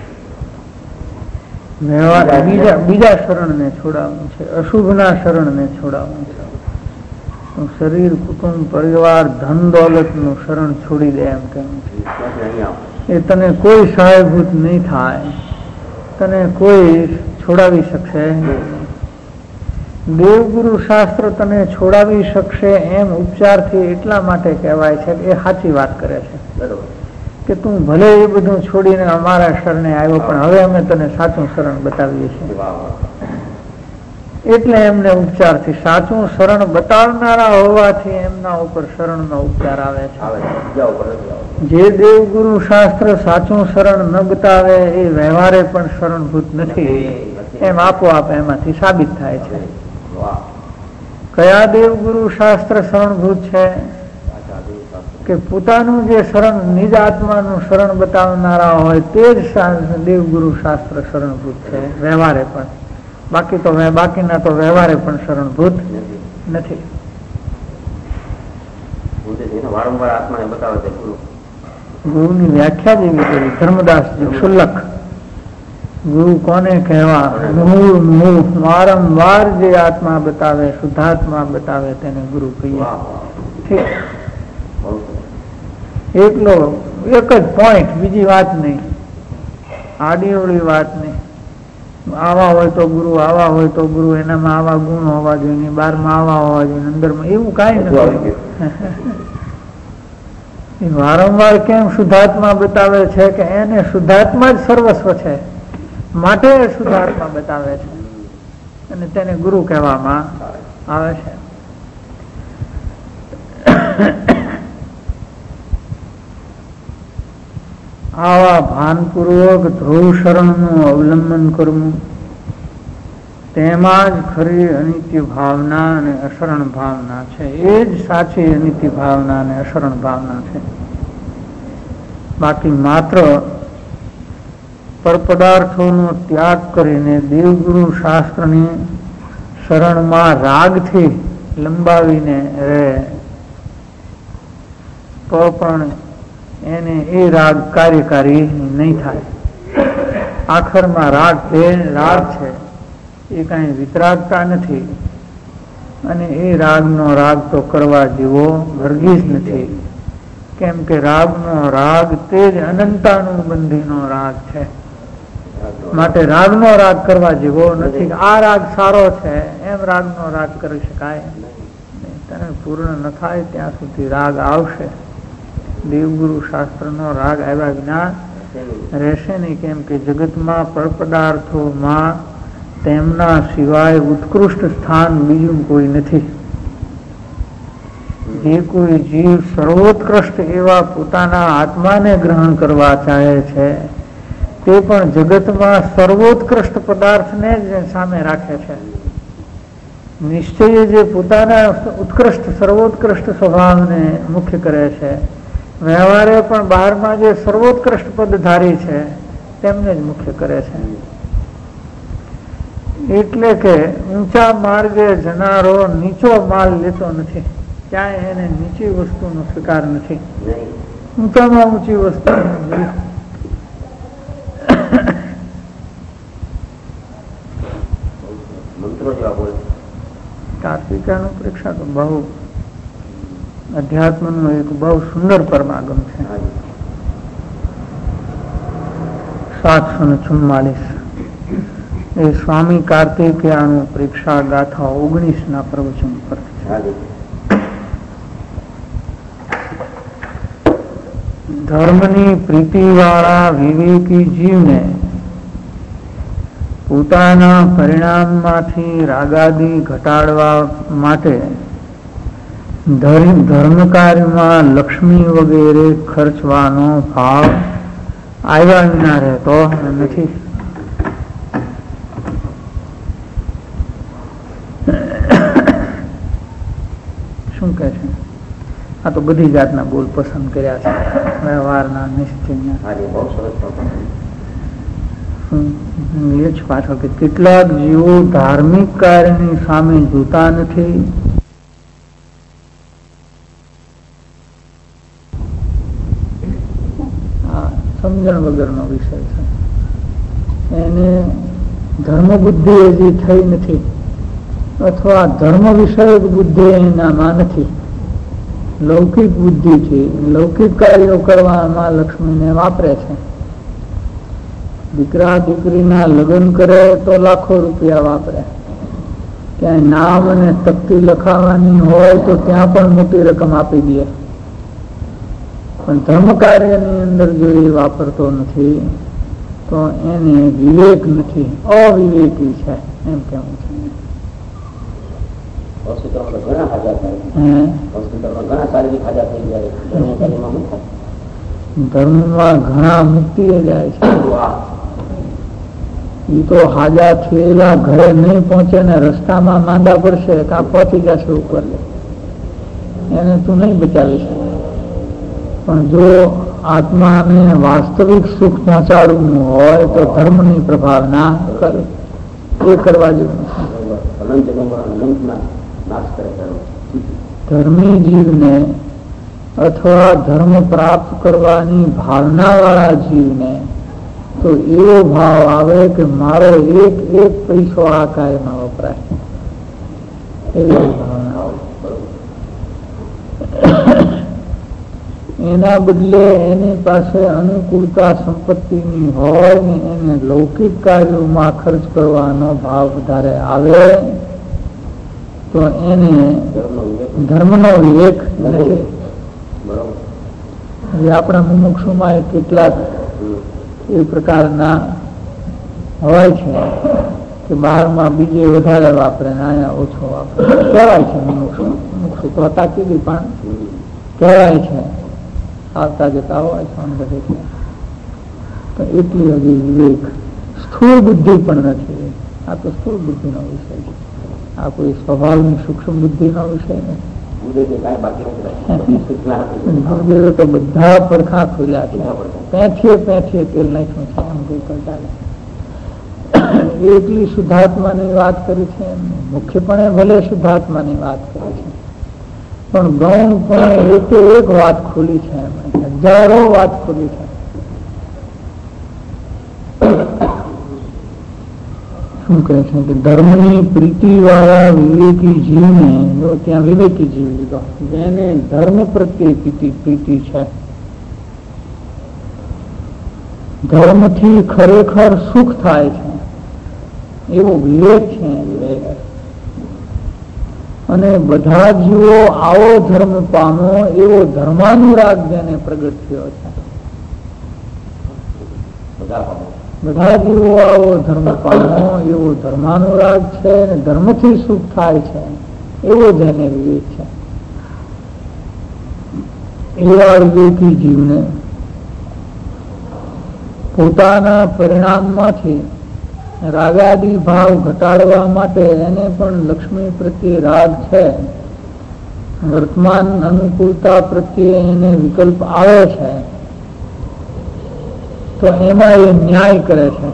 વ્યવહાર બીજા બીજા શરણને છોડાવવું છે, અશુભના શરણને છોડાવવું છે. શરીર, કુટુંબ, પરિવાર, ધન દોલત નું શરણ છોડી દે એમ કહેવું છે. એ તને કોઈ સહાયભૂત નહીં થાય, તને કોઈ છોડાવી શકશે. દેવગુરુ શાસ્ત્ર તને છોડાવી શકશે એમ ઉપચારથી એટલા માટે કહેવાય છે કે એ સાચી વાત કરે છે કે તું ભલે એ બધું છોડીને અમારા શરણે આવ્યો પણ હવે અમે તને સાચું શરણ બતાવીએ છીએ. એટલે એમને ઉપચારથી સાચું શરણ બતાવનારા હોવાથી એમના ઉપર શરણનો ઉપચાર આવે છે. જે દેવગુરુ શાસ્ત્ર સાચું શરણ ન બતાવે એ વ્યવહારે પણ શરણભૂત નથી એમ આપોઆપ એમાંથી સાબિત થાય છે. કયા દેવગુરુ શાસ્ત્ર શરણભૂત છે કે પોતાનું જે શરણ નિજ આત્માનું શરણ બતાવનારા હોય તે જ દેવગુરુ શાસ્ત્ર શરણભૂત છે વ્યવહારે પણ. બાકી તો બાકીના તો વ્યવહારે પણ શરણભૂત નથી. વારંવાર આત્માને બતાવે છે ગુરુ. ગુરુની વ્યાખ્યા જેવી કરી ધર્મદાસજી ક્ષુલ્લક. ગુરુ કોને કહેવા? મૂળ મૂળ વારંવાર જે આત્મા બતાવે, શુદ્ધાત્મા બતાવે તેને ગુરુ કહીએ. ઠીક, એકલો એક જ પોઈન્ટ, બીજી વાત નહીં, આડી અવળી વાત નહીં. આવા હોય તો ગુરુ, આવા હોય તો ગુરુ, એનામાં આવા ગુણ હોવા જોઈએ, બારમાં આવા હોવા જોઈએ, અંદરમાં એવું કઈ નથી. વારંવાર કેમ શુદ્ધાત્મા બતાવે છે કે એને શુદ્ધાત્મા જ સર્વસ્વ છે માટે શુદ્ધાત્મા બતાવે છે અને તેને ગુરુ કહેવામાં આવે છે. આવા ભાનપૂર્વક ધ્રુવ શરણનું અવલંબન કરવું તેમાં જ ખરી અનિત્ય ભાવના અને અશરણ ભાવના છે. એ જ સાચી અનિત્ય ભાવના અને અશરણ ભાવના છે. બાકી માત્ર પરપદાર્થોનો ત્યાગ કરીને દેવગુરુ શાસ્ત્રની શરણમાં રાગથી લંબાવીને રહે તો પણ એને એ રાગ કાર્યકારી નહીં થાય. આખરમાં રાગ એ રાગ છે, એ કઈ વિતરાગતા નથી અને એ રાગનો રાગ તો કરવા જેવો હરગીઝ નથી. કેમ કે રાગનો રાગ તે જ અનંતાનુબંધીનો રાગ છે. માટે રાગનો રાગ કરવા જેવો નથી. આ રાગ સારો છે એમ રાગનો રાગ કરી શકાય નહીં. તને પૂર્ણ ન થાય ત્યાં સુધી રાગ આવશે. દેવગુરુ શાસ્ત્રનો રાગ આવ્યા વિના રહેશે નહીં. કેમ કે જગતમાં પરપદાર્થોમાં તેમના સિવાય ઉત્કૃષ્ટ સ્થાન બીજું કોઈ નથી. જે કોઈ જીવ સર્વોત્કૃષ્ટ એવા પોતાના આત્માને ગ્રહણ કરવા ચાહે છે તે પણ જગતમાં સર્વોત્કૃષ્ટ પદાર્થને જ સામે રાખે છે. નિશ્ચય જે પોતાના ઉત્કૃષ્ટ સર્વોત્કૃષ્ટ સ્વભાવને મુખ્ય કરે છે, વ્યવહારે પણ બહારમાં જે સર્વોત્કૃષ્ટ પદધારી છે તેમને જ મુખ્ય કરે છે. એટલે કે ઊંચા માર્ગે જનારો નીચો માલ લેતો નથી. ક્યાંય એને નીચી વસ્તુનો સ્વીકાર નથી. ઊંચામાં ઊંચી વસ્તુ કાર્તિકાનું પરીક્ષા તો બહુ અધ્યાત્મનું એક બહુ સુંદર પરમાગમ છે. સાતસો ને ચુમ્માલીસ એ સ્વામી કાર્તિકેયાનું પરીક્ષા ગાથા ઓગણીસ ના પ્રવચન પર છે. ધર્મની પ્રીતિ વાળા વિવેકી જીવને પોતાના પરિણામમાંથી રાગાદી ઘટાડવા માટે ધર્મ કાર્યમાં લક્ષ્મી વગેરે ખર્ચવાનો ભાવ આવ્યા વિના રહેતો નથી. શું કહે છે? આ તો બધી જાતના બોલ પસંદ કર્યા છે, વ્યવહારના નિશ્ચયના. પાછળ કે કેટલાક જીવો ધાર્મિક કાર્યની સામે જોતા નથી. સમજણ વગરનો વિષય છે. એને ધર્મ બુદ્ધિ હજી થઈ નથી, અથવા ધર્મ વિષયક બુદ્ધિ એનામાં નથી. લૌકિક બુદ્ધિથી લૌકિક કાર્યો કરવામાં લક્ષ્મીને વાપરે છે. દીકરા દીકરીના લગ્ન કરે તો લાખો રૂપિયા વાપરે. ક્યાંય નામ અને તકતી લખાવાની હોય તો ત્યાં પણ મોટી રકમ આપી દે. પણ ધર્મ કાર્યની અંદર જો એ વાપરતો નથી તો એને વિવેક નથી, અવિવેકી છે એમ કેવું છે. ધર્મમાં ઘણા મુક્તિ જાય છે. એ તો હાજા થયેલા ઘરે નહીં પહોંચે ને રસ્તામાં માંદા પડશે કાં પહોંચી જશે ઉપર, એને તું નહીં બચાવી શકે. પણ જો આત્માને વાસ્તવિક સુખ પહોંચાડવું હોય તો ધર્મની પ્રભાવના કરે. એ કરવા જેવું ધર્મી જીવને અથવા ધર્મ પ્રાપ્ત કરવાની ભાવના વાળા જીવને તો એવો ભાવ આવે કે મારો એક એક પૈસો આ કાર્યમાં વપરાય, એવી ભાવના આવે. એના બદલે એની પાસે અનુકૂળતા સંપત્તિની હોય ને એને લૌકિક કાર્યોમાં ખર્ચ કરવાનો ભાવ વધારે આવે તો એને ધર્મનો વિવેક નથી. આપણા મુમુક્ષુમાં કેટલાક એ પ્રકારના હોય છે કે બહારમાં બીજે વધારે વાપરે ને અહીંયા ઓછો વાપરે. કહેવાય છે મુમુક્ષુ, મુમુક્ષુ તો હતા કીધી પણ કહેવાય છે, આવતા જતા હોય છે બધે. તો એટલી હજી વિવેક, સ્થૂળ બુદ્ધિ પણ નથી. આ તો સ્થૂળ બુદ્ધિનો વિષય છે. આ કોઈ સ્વભાવની સૂક્ષ્મ બુદ્ધિનો વિષય નથી. તો બધા પડખા ખુલ્યા છે. પેઠીએ પેઠીએ તેલ નાખ્યું છે એમ કોઈ કરતા એટલી શુદ્ધાત્માની વાત કરી છે. મુખ્યપણે ભલે શુદ્ધાત્માની વાત કરી છે પણ ગૌણપણે એક એક વાત ખુલી છે, હજારો વાત ખુલી છે. શું કહે છે કે ધર્મની પ્રીતિ વાળા વિવેકી જીવને, જો ત્યાં વિવેકી જીવ લીધો, જેને ધર્મ પ્રત્યે પ્રીતિ પ્રીતિ છે, ધર્મથી ખરેખર સુખ થાય છે એવો વિવેક છે. અને બધા જીવો આવો ધર્મ પામો એવો ધર્માનુરાગ જેને પ્રગટ થયો છે. બધા જીવો આવો ધર્મ પામો એવો ધર્માનુરાગ છે અને ધર્મથી સુખ થાય છે એવો જેને વિવેક છે. એવા વિવેકી જીવને પોતાના પરિણામમાંથી રાગાદી ભાવ ઘટાડવા માટે એને પણ લક્ષ્મી પ્રત્યે રાગ છે, વર્તમાન અનુકૂળતા પ્રત્યે એને વિકલ્પ આવે છે, તો એમાં એ ન્યાય કરે છે.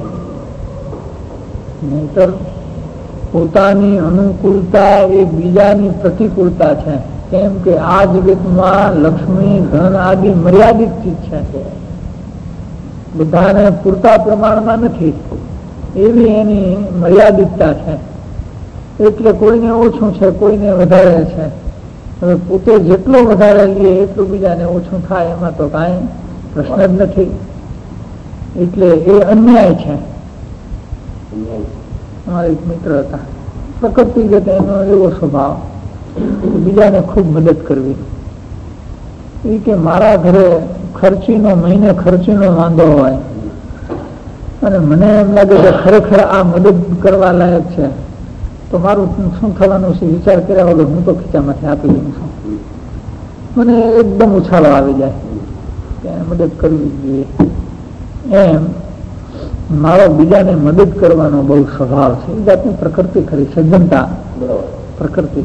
નહીતર પોતાની અનુકૂળતા એ બીજાની પ્રતિકૂળતા છે. કેમ કે આ જગતમાં લક્ષ્મી ધન આદિ મર્યાદિત ચીજ છે, બધાને પૂરતા પ્રમાણમાં નથી, એવી એની મર્યાદિતતા છે. એટલે કોઈને ઓછું છે, કોઈને વધારે છે. હવે પોતે જેટલો વધારે લઈએ એટલું બીજાને ઓછું થાય, એમાં તો કાંઈ પ્રશ્ન જ નથી. એટલે એ અન્યાય છે. અમારા એક મિત્ર હતા, પ્રકૃતિગત એનો એવો સ્વભાવ, બીજાને ખૂબ મદદ કરવી. એ કે મારા ઘરે ખર્ચીનો મહિને ખર્ચીનો વાંધો હોય અને મને એમ લાગે કે ખરેખર આ મદદ કરવા લાયક છે, તો મારું શું થવાનું છે વિચાર કર્યા વગર હું તો ખીચામાંથી આપી દઉં છું. મને એકદમ ઉછાળો આવી જાય કે મદદ કરવી જોઈએ. એમ મારો બીજાને મદદ કરવાનો બહુ સ્વભાવ છે. એ જાતની પ્રકૃતિ ખરી, સજ્જનતા પ્રકૃતિ.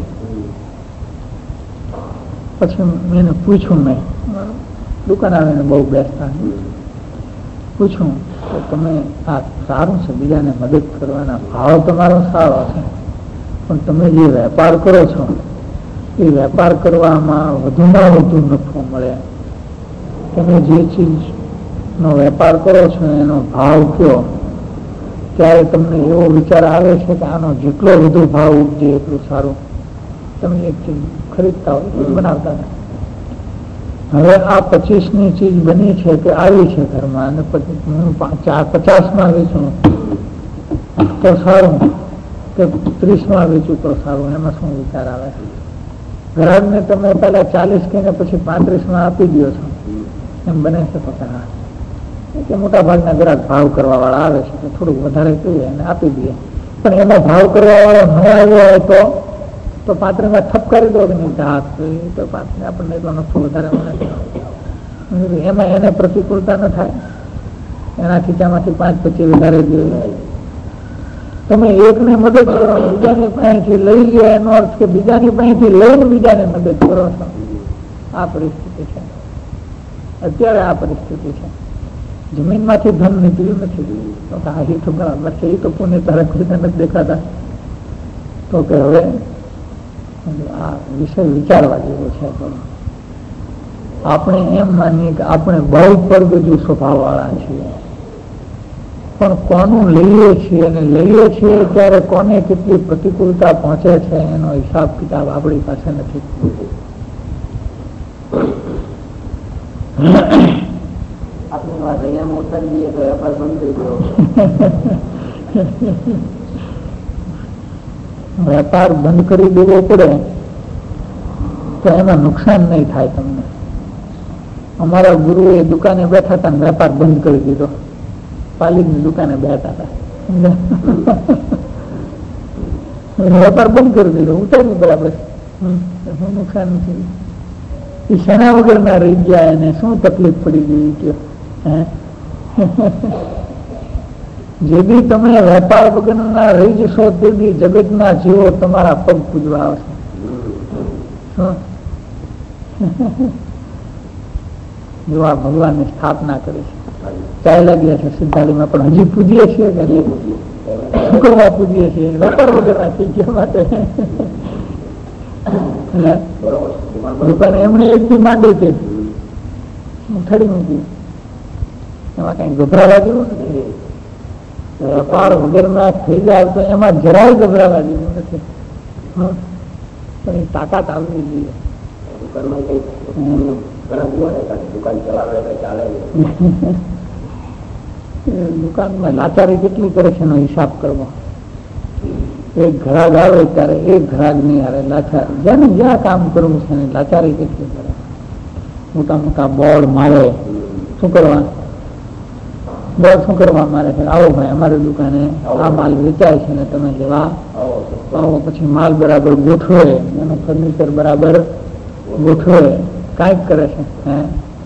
પછી મેં એને પૂછ્યું, મેં દુકાન આવીને બહુ બેસતા પૂછ્યું કે તમે આ સારું છે, બીજાને મદદ કરવાના ભાવ તમારો સારો છે, પણ તમે જે વેપાર કરો છો એ વેપાર કરવામાં વધુમાં વધુ નફો મળે. તમે જે ચીજનો વેપાર કરો છો એનો ભાવ કયો, ત્યારે તમને એવો વિચાર આવે છે કે આનો જેટલો વધુ ભાવ ઉપજે એટલું સારું. તમે એક ચીજ ખરીદતા હોય બનાવતા હતા, હવે આ પચીસ ની ચીજ બની છે કે આવી છે ઘરમાં, અને હું પચાસ માં વેચું તો સારું કે ત્રીસ માં વેચું તો સારું, એમાં શું વિચાર આવે? ગ્રાહક ને તમે પેલા ચાલીસ કહીને પછી પાંત્રીસ માં આપી દો છો, એમ બને છે પોતાના કે મોટા ભાગના ગ્રાહક ભાવ કરવા વાળા આવે છે, થોડુંક વધારે કહીએ અને આપી દઈએ. પણ એમાં ભાવ કરવા વાળો ન આવ્યો હોય તો તો પાંત્રીસ માં ઠપ કરી દો કે નહીં, હાથ તો પાંત્રીસ આપણને એટલો નફો વધારે મળે. એમાં એને પ્રતિકૂળતા ન થાય, એના ખીચામાંથી પાંચ પચીસ વધારે જોઈએ. તમે એકને મદદ કરો, બીજાની પાસેથી લઈ લો, એનો અર્થ કે બીજાની પાસેથી લઈને બીજાને મદદ કરો છો. આ પરિસ્થિતિ છે અત્યારે. આ પરિસ્થિતિ છે. જમીનમાંથી ધન નીકળ્યું નથી તો આ એ તો બરાબર છે, એ તો પુણ્ય તારે કોઈને નથી દેખાતા. તો કે હવે આ વિષય વિચારવા જેવો છે. આપણે એમ માનીએ કે આપણે બહુ પરગજુ સ્વભાવ વાળા છીએ, પણ કોનું લઈએ છીએ અને લઈએ છીએ ત્યારે કોને કેટલી પ્રતિકૂળતા પહોંચે છે એનો હિસાબ કિતાબ આપણી પાસે નથી. વેપાર બંધ કરી દેવો પડે તો એમાં નુકસાન નહીં થાય તમને. અમારા ગુરુ એ દુકાને બેઠા હતા, વેપાર બંધ કરી દીધો, પાલિકની દુકાને બેઠા હતા, વેપાર બંધ કરી દીધો, ઉતાર્યું બરાબર, શું નુકસાન નથી. એ શેના વગર ના રહી ગયા, એને શું તકલીફ પડી ગઈ કે જેથી તમે વેપાર વગર ના રહી જશો તેથી જગત ના જીવો તમારા પગ પૂજવા આવશે. જો આ ભગવાન ની સ્થાપના કરી છે, ચાલ્યા ગયા છે સિદ્ધાર્થમાં, પણ હજી પૂજીએ છીએ કે શુક્રવાર પૂજીએ છીએ, વેપાર વગર રાખી ગયા માટે. એમણે એક બી માંડી હતી, થડી મૂકી, એમાં કઈ ગભરાવા જેવું નથી. વેપાર વગરના થઈ જાય તો એમાં જરાય ગભરાવા જેવું નથી. પણ એ તાકાત આવવી જોઈએ. દુકાનમાં લાચારી કેટલી કરે છે એનો હિસાબ કરવો. એક ઘરાક આવે ત્યારે એક ઘરાક નહીં આવે લાચાર, જેને જ્યાં કામ કરવું છે ને લાચારી કેટલી કરે. મોટા મોટા બોર્ડ મારે, શું કરવા બોર્ડ શું કરવા મારે છે, આવો ભાઈ અમારી દુકાને આ માલ વેચાય છે ને તમે લેવા આવો. પછી માલ બરાબર ગોઠવે, એનું ફર્નિચર બરાબર ગોઠવે, કાંઈક કરે છે. હે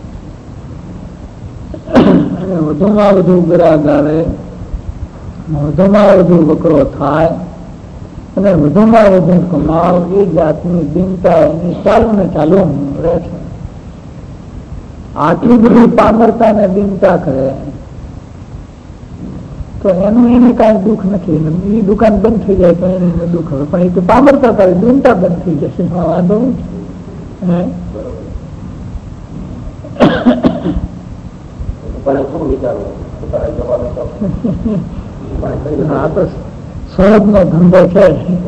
અને વધુમાં વધુ ગ્રાહક આવે, વધુમાં વધુ વકરો થાય અને વધુમાં વધુ કમાવ, એ જાતની દિનતા એની ચાલુ ને ચાલુ રહે છે. આટલી બધી પામરતા ને દિનતા કરે તો એનું એને કાંઈ દુઃખ નથી. એ દુકાન બંધ થઈ જાય તો એને દુઃખ હવે, પણ એ તો પામરતા કરે, દિનતા બંધ થઈ જશે, વાંધો હે. આ તો સહજ નો ધંધો છે.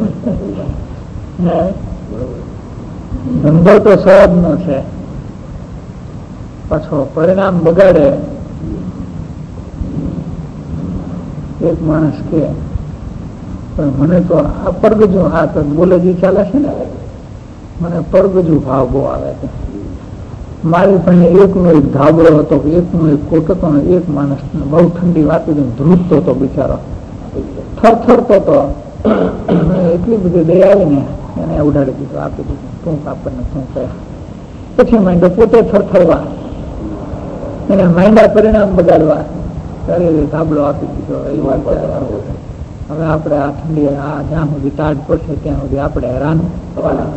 ધંધો તો સહજ નો છે, પાછો પરિણામ બગાડે. એક માણસ કે પણ મને તો આ પરગજુ, આ તો બોલે જે ચાલે છે ને, મને પરગજુ ભાવ બહુ આવે છે. મારી પણ એકનો એક ધાબળો હતો, એકનો એક કોટ હતો ને એક માણસ બહુ ઠંડી વાતી ધ્રુજતો હતો બિચારો, થરથરતો હતો. એટલી બધી દયા આવી ને એને ઉડાડી દીધું, આપી દીધું, તું આપણને શું કહે. પછી માંડ્યો પોતે થરથરવા, એને માંડ્યા પરિણામ બગાડવા, ત્યારે ધાબળો આપી દીધો. હવે આપણે આ ઠંડી આ જ્યાં સુધી ટાઢ પડશે ત્યાં સુધી આપણે હેરાન થવાના.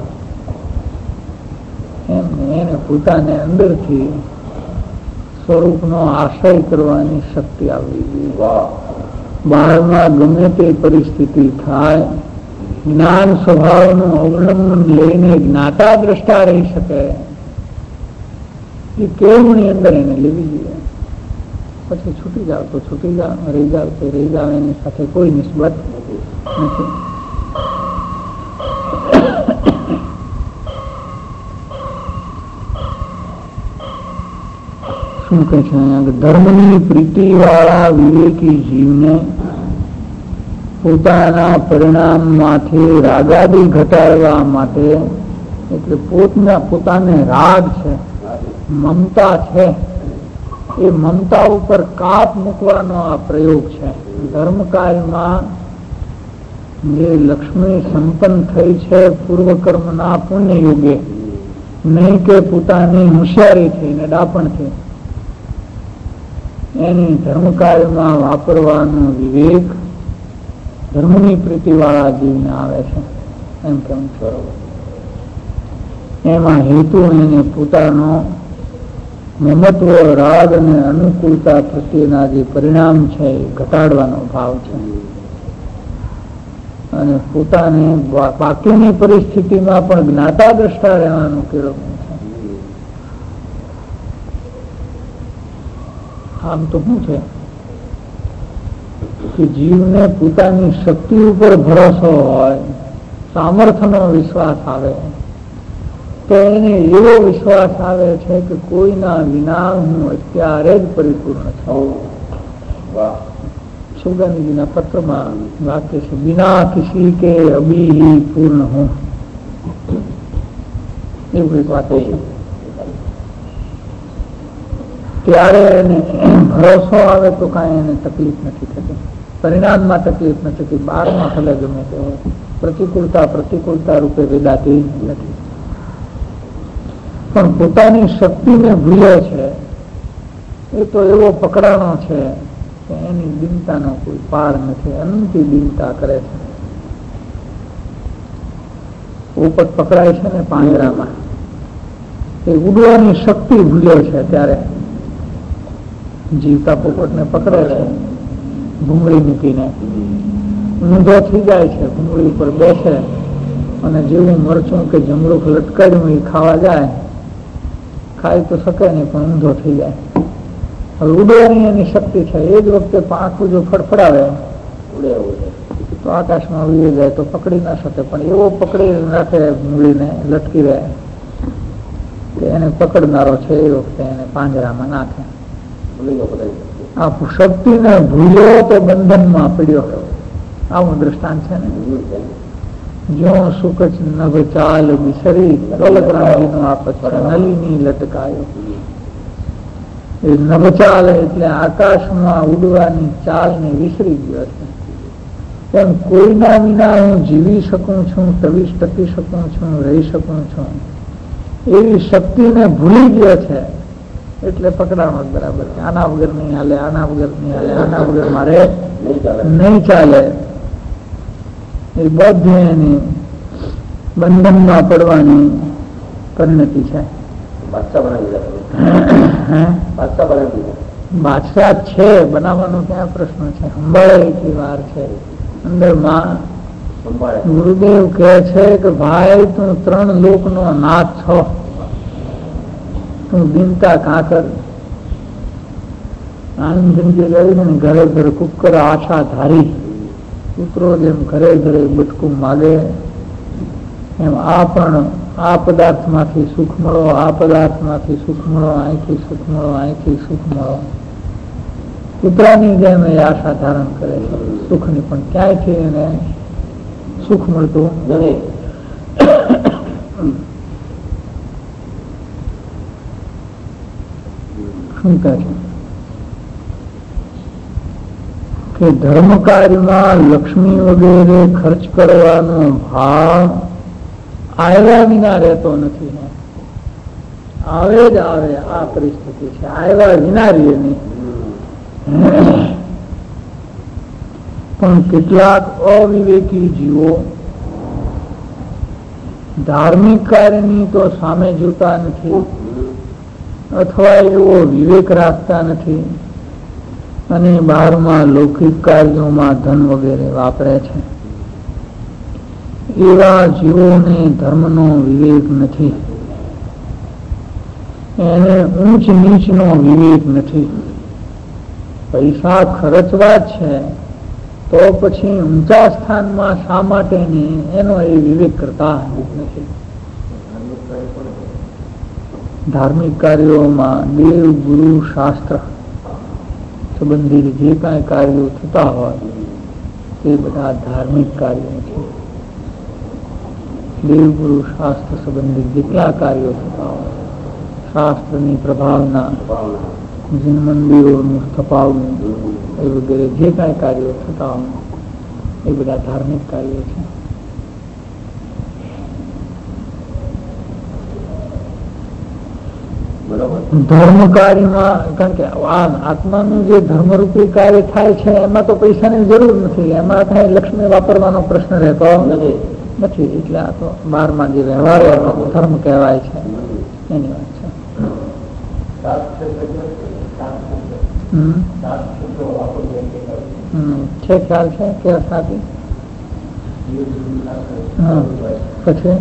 એને પોતાને અંદરથી સ્વરૂપનો આશ્રય કરવાની શક્તિ આવવી જોઈએ. બહારમાં ગમે તે પરિસ્થિતિ થાય, જ્ઞાન સ્વભાવનું અવલંબન લઈને જ્ઞાતા દ્રષ્ટા રહી શકે, એ કેળવણી અંદર એને લેવી જોઈએ. પછી છૂટી જાવ તો છૂટી જાવ, રહી જાવ તો રહી જાવ, એની સાથે કોઈ નિસ્બત નથી. શું કહે છે અહીંયા, ધર્મની પ્રીતિ વાળા વિવેકી જીવને પોતાના પરિણામમાંથી રાગાદી ઘટાડવા માટે, એટલે પોતના પોતાને રાગ છે, મમતા છે, એ મમતા ઉપર કાપ મૂકવાનો આ પ્રયોગ છે. ધર્મકાળમાં જે લક્ષ્મી સંપન્ન થઈ છે પૂર્વકર્મના પુણ્ય યુગે, નહીં કે પોતાની હોશિયારીથી ને ડાપણથી, એની ધર્મકાળમાં વાપરવાનો વિવેક ધર્મની પ્રીતિ વાળા જીવને આવે છે. એમ કેમ એમાં હેતુ એને પોતાનો મમત્વ, રાગ અને અનુકૂળતા પ્રત્યેના જે પરિણામ છે એ ઘટાડવાનો ભાવ છે. અને પોતાને બાકીની પરિસ્થિતિમાં પણ જ્ઞાતા દ્રષ્ટા રહેવાનું કેળવવું છે. આમ તો શું છે કે જીવને પોતાની શક્તિ ઉપર ભરોસો હોય, સામર્થ્યનો વિશ્વાસ આવે, તો એને એવો વિશ્વાસ આવે છે કે કોઈના વિના હું અત્યારે જ પરિપૂર્ણ છું. સુગંધજીના પત્રમાં વાક્ય છે, બિના કિસી કે અભી હી પૂર્ણ હું. એવું એક વાત છે. ત્યારે એને ભરોસો આવે તો કાંઈ એને તકલીફ નથી થતી, પરિણામમાં તકલીફ નથી થતી, બહારમાં ભલે ગમે તે હોય, પ્રતિકૂળતા પ્રતિકૂળતા રૂપે વેદાતી નથી. પણ પોતાની શક્તિને ભૂલે છે એ તો એવો પકડાણો છે કે એની દિનતાનો કોઈ પાર નથી, અનંતી દિનતા કરે છે. પોપટ પકડાય છે ને પાંજરામાં, એ ઉડવાની શક્તિ ભૂલ્યો છે. ત્યારે જીવતા પોપટને પકડે છે, ભૂંગળી મૂકીને ઊંધો થઈ જાય છે, ભૂંગળી ઉપર બેસે અને જેવું મરચું કે જમરૂખ લટકાડ્યું એ ખાવા જાય, ખાઈ તો શકે નહીં પણ ઊંધો થઈ જાય. ઉડવાની એની શક્તિ છે. એ જ વખતે પાંખું જો ફડફડાવે તો આકાશમાં ઉડી જાય તો પકડી ના શકે, પણ એવો પકડી રાખે મૂળીને લટકી રહે કે એને પકડનારો છે એ વખતે એને પાંજરામાં નાખે. આ શક્તિને ભૂલ્યો તો બંધનમાં પડ્યો, આવું દ્રષ્ટાંત છે ને. જો સુખ નભ ચાલ બિસરી દોલતરામજી નો આપે છે નલિની લટકાયો. એ નભ ચાલ એટલે આકાશમાં ઉડવાની ચાલ ને વિસરી ગયો છે, પણ કોઈના વિના હું જીવી શકું છું, તવીસ ટકી શકું છું, રહી શકું છું એવી શક્તિને ભૂલી ગયો છે. એટલે પકડાણો બરાબર છે. આના વગર નહીં હાલે, આના વગર નહીં હાલે, આના વગર મારે નહીં ચાલે. એ બધે એની બંધનમાં પડવાની પરિણતિ છે. બાદશાહ છે, બનાવવાનો ક્યાં પ્રશ્ન છે? સંભાળે એટલી વાર છે. અંદર માં ગુરુદેવ કહે છે કે ભાઈ તું ત્રણ લોક નો નાથ છો, તું દિનતા કાંકર. આનંદજી કહ્યું ને ઘરે ઘરે કુકર આશા ધારી, કૂતરો જેમ ઘરે ઘરે બટકું માગે એમ આ પણ આ પદાર્થ માંથી સુખ મળો, આ પદાર્થ માંથી સુખ મળો, અહીંથી સુખ મળો, અહીંથી સુખ મળો. કૂતરાની જેમ એ આશા ધારણ કરે છે સુખની, પણ ક્યાંયથી એને સુખ મળતું નથી. શું કહે છે કે ધર્મ કાર્યમાં લક્ષ્મી વગેરે ખર્ચ કરવાનો ભાવ આવ્યા વિના રહેતો નથી. આવે જ આવે આ પરિસ્થિતિ છે, આવ્યા વિના રહે નહીં. પણ કેટલાક અવિવેકી જીવો ધાર્મિક કાર્યની તો સામે જોતા નથી, અથવા એવો વિવેક રાખતા નથી અને બહારમાં લૌકિક કાર્યોમાં ધન વગેરે વાપરે છે. એવા જીવોને ધર્મનો વિવેક નથી, એને ઊંચ નીચનો વિવેક નથી. પૈસા ખર્ચવા જ છે તો પછી ઊંચા સ્થાનમાં શા માટે નહીં, એનો એ વિવેક કરતા નથી. ધાર્મિક કાર્યોમાં દેવ ગુરુ શાસ્ત્ર સંબંધિત જે કાંઈ કાર્યો થતા હોય તે બધા ધાર્મિક કાર્યો છે. દેવગુરુ શાસ્ત્ર સંબંધિત જેટલા કાર્યો થતા હોય, શાસ્ત્રની પ્રભાવના, જીન મંદિરોનું સ્થપાવવું એ વગેરે જે કાંઈ કાર્યો થતા હોય એ બધા ધાર્મિક કાર્યો છે. ધર્મ કાર્યમાં કારણ કે આત્માનું જે ધર્મરૂપી કાર્ય થાય છે એમાં તો પૈસાની જરૂર નથી, એમાં કઈ લક્ષ્મી વાપરવાનો પ્રશ્ન રહેતો નથી. એટલે આ તો બહારમાં જે વ્યવહાર ધર્મ કહેવાય છે એની વાત છે. છે ખ્યાલ છે કે સાથી પછી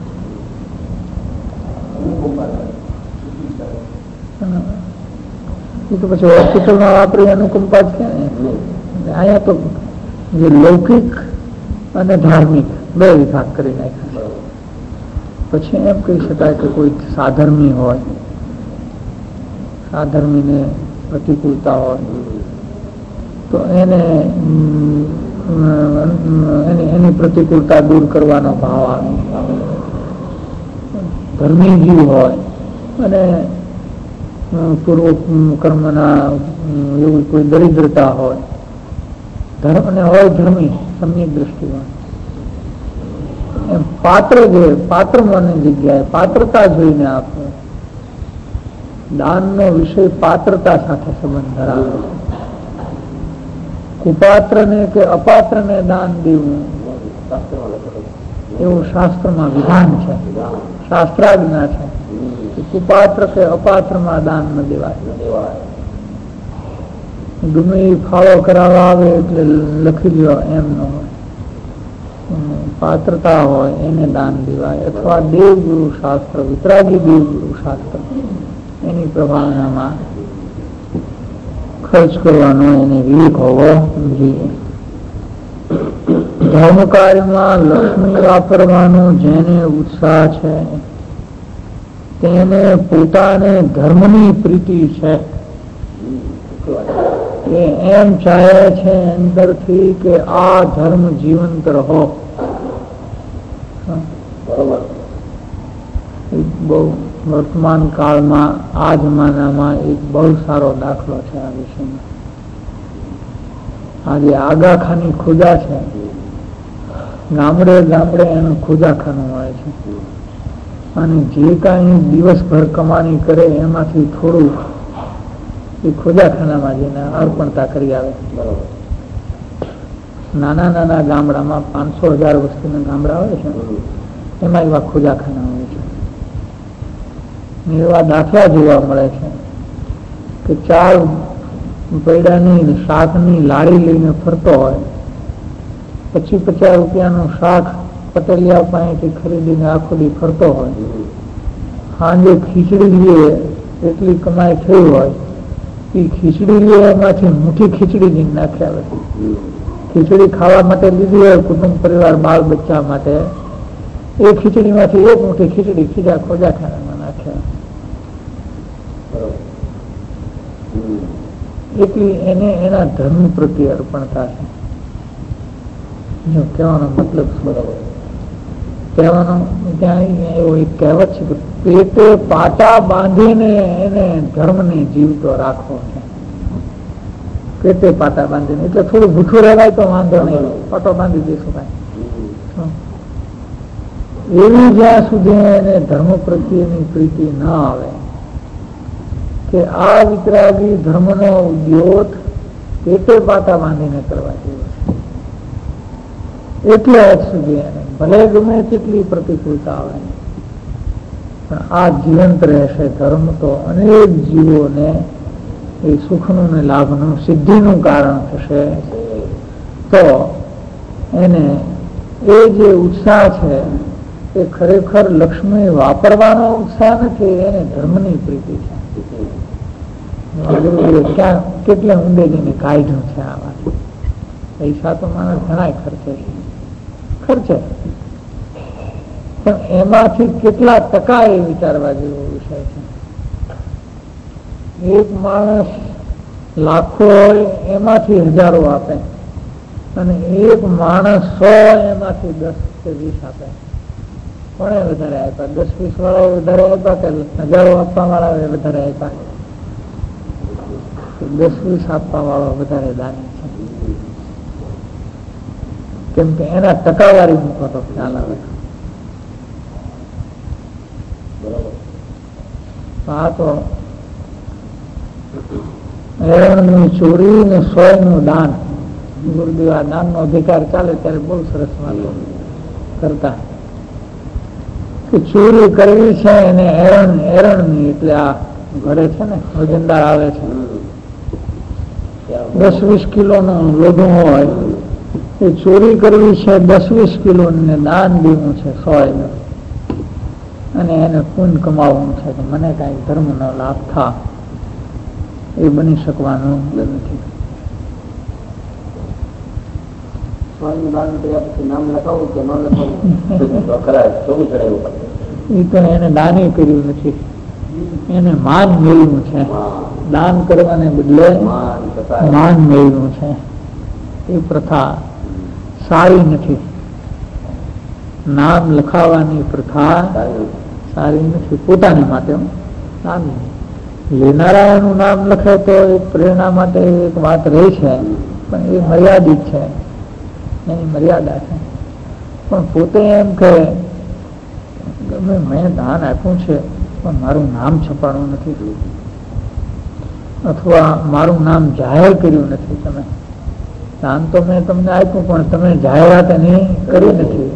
એ તો પછી હોસ્પિટલમાં વાપરી અનુકંપા જ કે અહીંયા તો જે લૌકિક અને ધાર્મિક બે વિભાગ કરી નાખ્યા. પછી એમ કહી શકાય કે કોઈ સાધર્મી હોય, સાધર્મીને પ્રતિકૂળતા હોય તો એને એની પ્રતિકૂળતા દૂર કરવાનો ભાવ આવે. ધર્મી જીવ હોય અને પૂર્વ કર્મના એવું કોઈ દરિદ્રતા હોય, ધર્મ અને હોય ધર્મી સમ્યક દ્રષ્ટિમાં એમ પાત્ર જે પાત્ર માની જગ્યાએ પાત્રતા જોઈને આપે. દાનનો વિષય પાત્રતા સાથે સંબંધ ધરાવે છે. કુપાત્રને કે અપાત્રને દાન દેવું એવું શાસ્ત્રમાં વિધાન છે, શાસ્ત્રાજ્ઞા છે. કુપાત્ર કે અપાત્રમાં દાન ન દેવાય. ગમે ફાળો કરાવવા આવે એટલે લખી લ્યો એમ ન હોય. પાત્રતા હોય એને દાન દેવાય, અથવા દેવગુરુ શાસ્ત્ર, વિતરાગી દેવગુરુ શાસ્ત્ર એની પ્રભાવનામાં ખર્ચ કરવાનો એને વિવેક હોવો જોઈએ. ધર્મ કાર્યમાં લક્ષ્મી વાપરવાનો જેને ઉત્સાહ છે તેને પોતાને ધર્મની પ્રીતિ છે. એ એમ ચાહે છે અંદરથી કે આ ધર્મ જીવંત રહો. એક બહુ વર્તમાન કાળમાં આ જમાનામાં એક બહુ સારો દાખલો છે આ વિષયમાં. આજે આગાખાની ખુદા છે, ગામડે ગામડે એનું ખુદાખાનું હોય છે અને જે કાંઈ દિવસભર કમાણી કરે એમાંથી થોડું એ ખુદાખાનામાં જઈને અર્પણતા કરી આવે. નાના નાના ગામડામાં પાંચસો હજાર વસ્તીના ગામડા હોય છે એમાં એવા ખુદાખાના હોય છે. એવા દાખલા જોવા મળે છે કે ચાર પૈડાની શાકની લાડી લઈને ફરતો હોય, પચીસ પચાસ રૂપિયાનું શાક પટેલિયા પાસેથી ખરીદીને આખો દી ફરતો હોય, સાંજે ખીચડી લઈએ એટલી કમાઈ થઈ હોય એ ખીચડી લે એમાંથી મુઠ્ઠી ખીચડી લઈને નાખી આવે. ખીચડી ખાવા માટે લીધી હોય કુટુંબ પરિવાર બાળ બચ્ચા માટે, એ ખીચડીમાંથી એક મુઠ્ઠી ખીચડી ખીજા ખોજાખાનામાં નાખ્યા. એટલી એને એના ધર્મ પ્રત્યે અર્પણતા છે. જો કહેવાનો મતલબ બરાબર કહેવાનો ત્યાં એવો એક કહેવત છે કે પેટે પાટા બાંધીને એને ધર્મને જીવતો રાખવો છે. પેટે પાટા બાંધીને એટલે થોડું ભૂઠું રહેવાય તો વાંધો નહીં, પાટો બાંધી દઈશું કાંઈ. એવી જ્યાં સુધી એને ધર્મ પ્રત્યેની પ્રીતિ ના આવે કે આ વિતરાગી ધર્મનો ઉદ્યોગ પેટે પાટા બાંધીને કરવા જેવો છે એટલે આજ સુધી એને ભલે ગમે તેટલી પ્રતિકૂળતા આવે પણ આ જીવંત રહેશે. ધર્મ તો અનેક જીવોને એ સુખનું ને લાભનું સિદ્ધિનું કારણ થશે. તો એને એ જે ઉત્સાહ છે એ ખરેખર લક્ષ્મી વાપરવાનો ઉત્સાહ નથી, એને ધર્મની પ્રીતિ છે. ક્યાં કેટલા ઊંડે જઈને કાઢ્યું છે આમાં. પૈસા તો માણસ ઘણા ખર્ચે છે ખર્ચે પણ એમાંથી કેટલા ટકા એ વિચારવા જેવો વિષય છે. એક માણસ લાખો હોય એમાંથી હજારો આપે અને એક માણસ સો એમાંથી દસ કે વીસ આપે. કોને વધારે આપ્યા? દસ વીસ વાળા વધારે આપ્યા કે હજારો આપવા વાળા વધારે આપ્યા? દસ વીસ આપવા વાળો વધારે દાની છે, કેમ કે એના ટકાવારી મૂકો તો ખ્યાલ આવે. આ તો એરણની ચોરી ને સોય નું દાન, ગુરુદેવ આ દાન નો અધિકાર ચાલે ત્યારે બહુ સરસ વાતો કરતા કે ચોરી કરવી છે એને એરણ એરણ ની એટલે આ ઘરે છે ને વજનદાર આવે છે દસ વીસ કિલો નું લોઢું હોય એ ચોરી કરવી છે દસ વીસ કિલો ને દાન દેવું છે સોય ને અને એને પુણ્ય કમાવવું છે કે મને કઈ ધર્મ નો લાભ થા, એ બની શકવાનું નથી. એ તો એને દાન કર્યું નથી, એને માન મેળવ્યું છે. દાન કરવાને બદલે માન મેળવ્યું છે. એ પ્રથા સારી નથી. નામ લખાવવાની પ્રથા સારી નથી પોતાની માટે. નામ લેનારાનું નામ લખે તો એક પ્રેરણા માટે એક વાત રહી છે પણ એ મર્યાદિત છે, એની મર્યાદા છે. પણ પોતે એમ કે મેં દાન આપ્યું છે પણ મારું નામ છપાણું નથી અથવા મારું નામ જાહેર કર્યું નથી. તમે દાન તો મેં તમને આપ્યું પણ તમે જાહેરાત એની કરી નથી,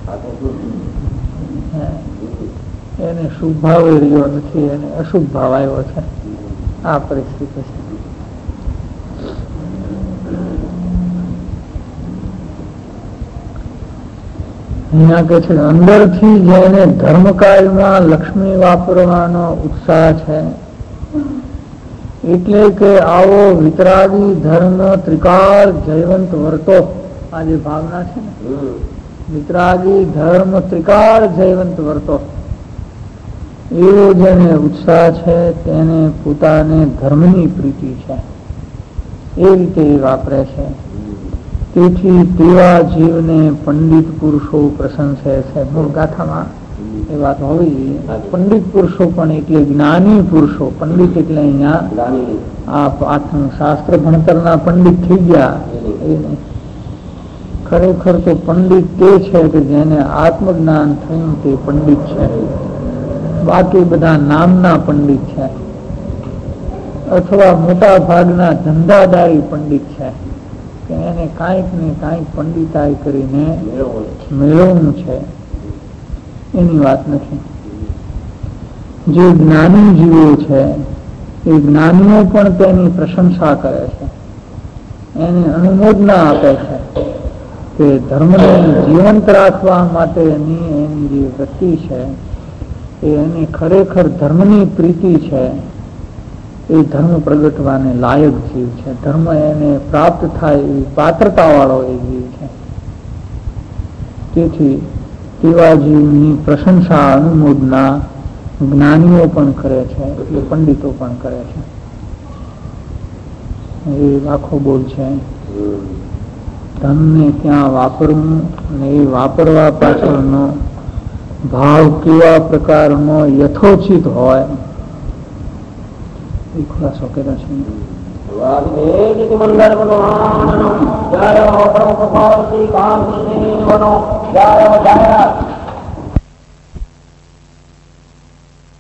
એને શુભ ભાવ રહ્યો નથી, એને અશુભ ભાવ આવ્યો છે. આ પરિસ્થિતિ છે. અહીંયા કે છે અંદરથી જેને ધર્મકાળમાં લક્ષ્મી વાપરવાનો ઉત્સાહ છે એટલે કે આવો વિતરાગી ધર્મ ત્રિકાળ જયવંત વર્તો, આ જે ભાવના છે ને, વિતરાગી ધર્મ ત્રિકાળ જયવંત વર્તો, એવો જેને ઉત્સાહ છે તેને પોતાને ધર્મની પ્રીતિ છે એ રીતે વાપરે છે. તેથી તેવા જીવને પંડિત પુરુષો પ્રશંસે છે. મૂળ ગાથામાં એ વાત હોવી જોઈએ. પંડિત પુરુષો પણ એટલે જ્ઞાની પુરુષો. પંડિત એટલે અહીંયા આ શાસ્ત્ર ભણતરના પંડિત થઈ ગયા એ નહીં. ખરેખર તો પંડિત તે છે કે જેને આત્મજ્ઞાન થયું તે પંડિત છે. બાકી બધા નામના પંડિત છે અથવા મોટા ભાગના ધંધાદારી પંડિત છે કે એને કાંઈક ને કાંઈક પંડિતાઈ કરીને મેળવવું છે, એની વાત નથી. જે જ્ઞાની જીવો છે એ જ્ઞાનીઓ પણ તેની પ્રશંસા કરે છે, એને અનુમોદના આપે છે કે ધર્મને જીવંત રાખવા માટેની એની જે વૃત્તિ છે એ એની ખરેખર ધર્મની પ્રીતિ છે. એ ધર્મ પ્રગટવાને લાયક જીવ છે. ધર્મ એને પ્રાપ્ત થાય એવી પાત્રતા વાળો એ જીવ છે. તેથી તેવા જીવની પ્રશંસા અનુમોદના જ્ઞાનીઓ પણ કરે છે, એટલે પંડિતો પણ કરે છે. એ આખો બોલ છે. ધનને ક્યાં વાપરવું અને એ વાપરવા પાછળનો ભાવ કેવા પ્રકારનો યથોચિત હોય એ ખુલાસો કર્યો છે. મંગળ ભગવાન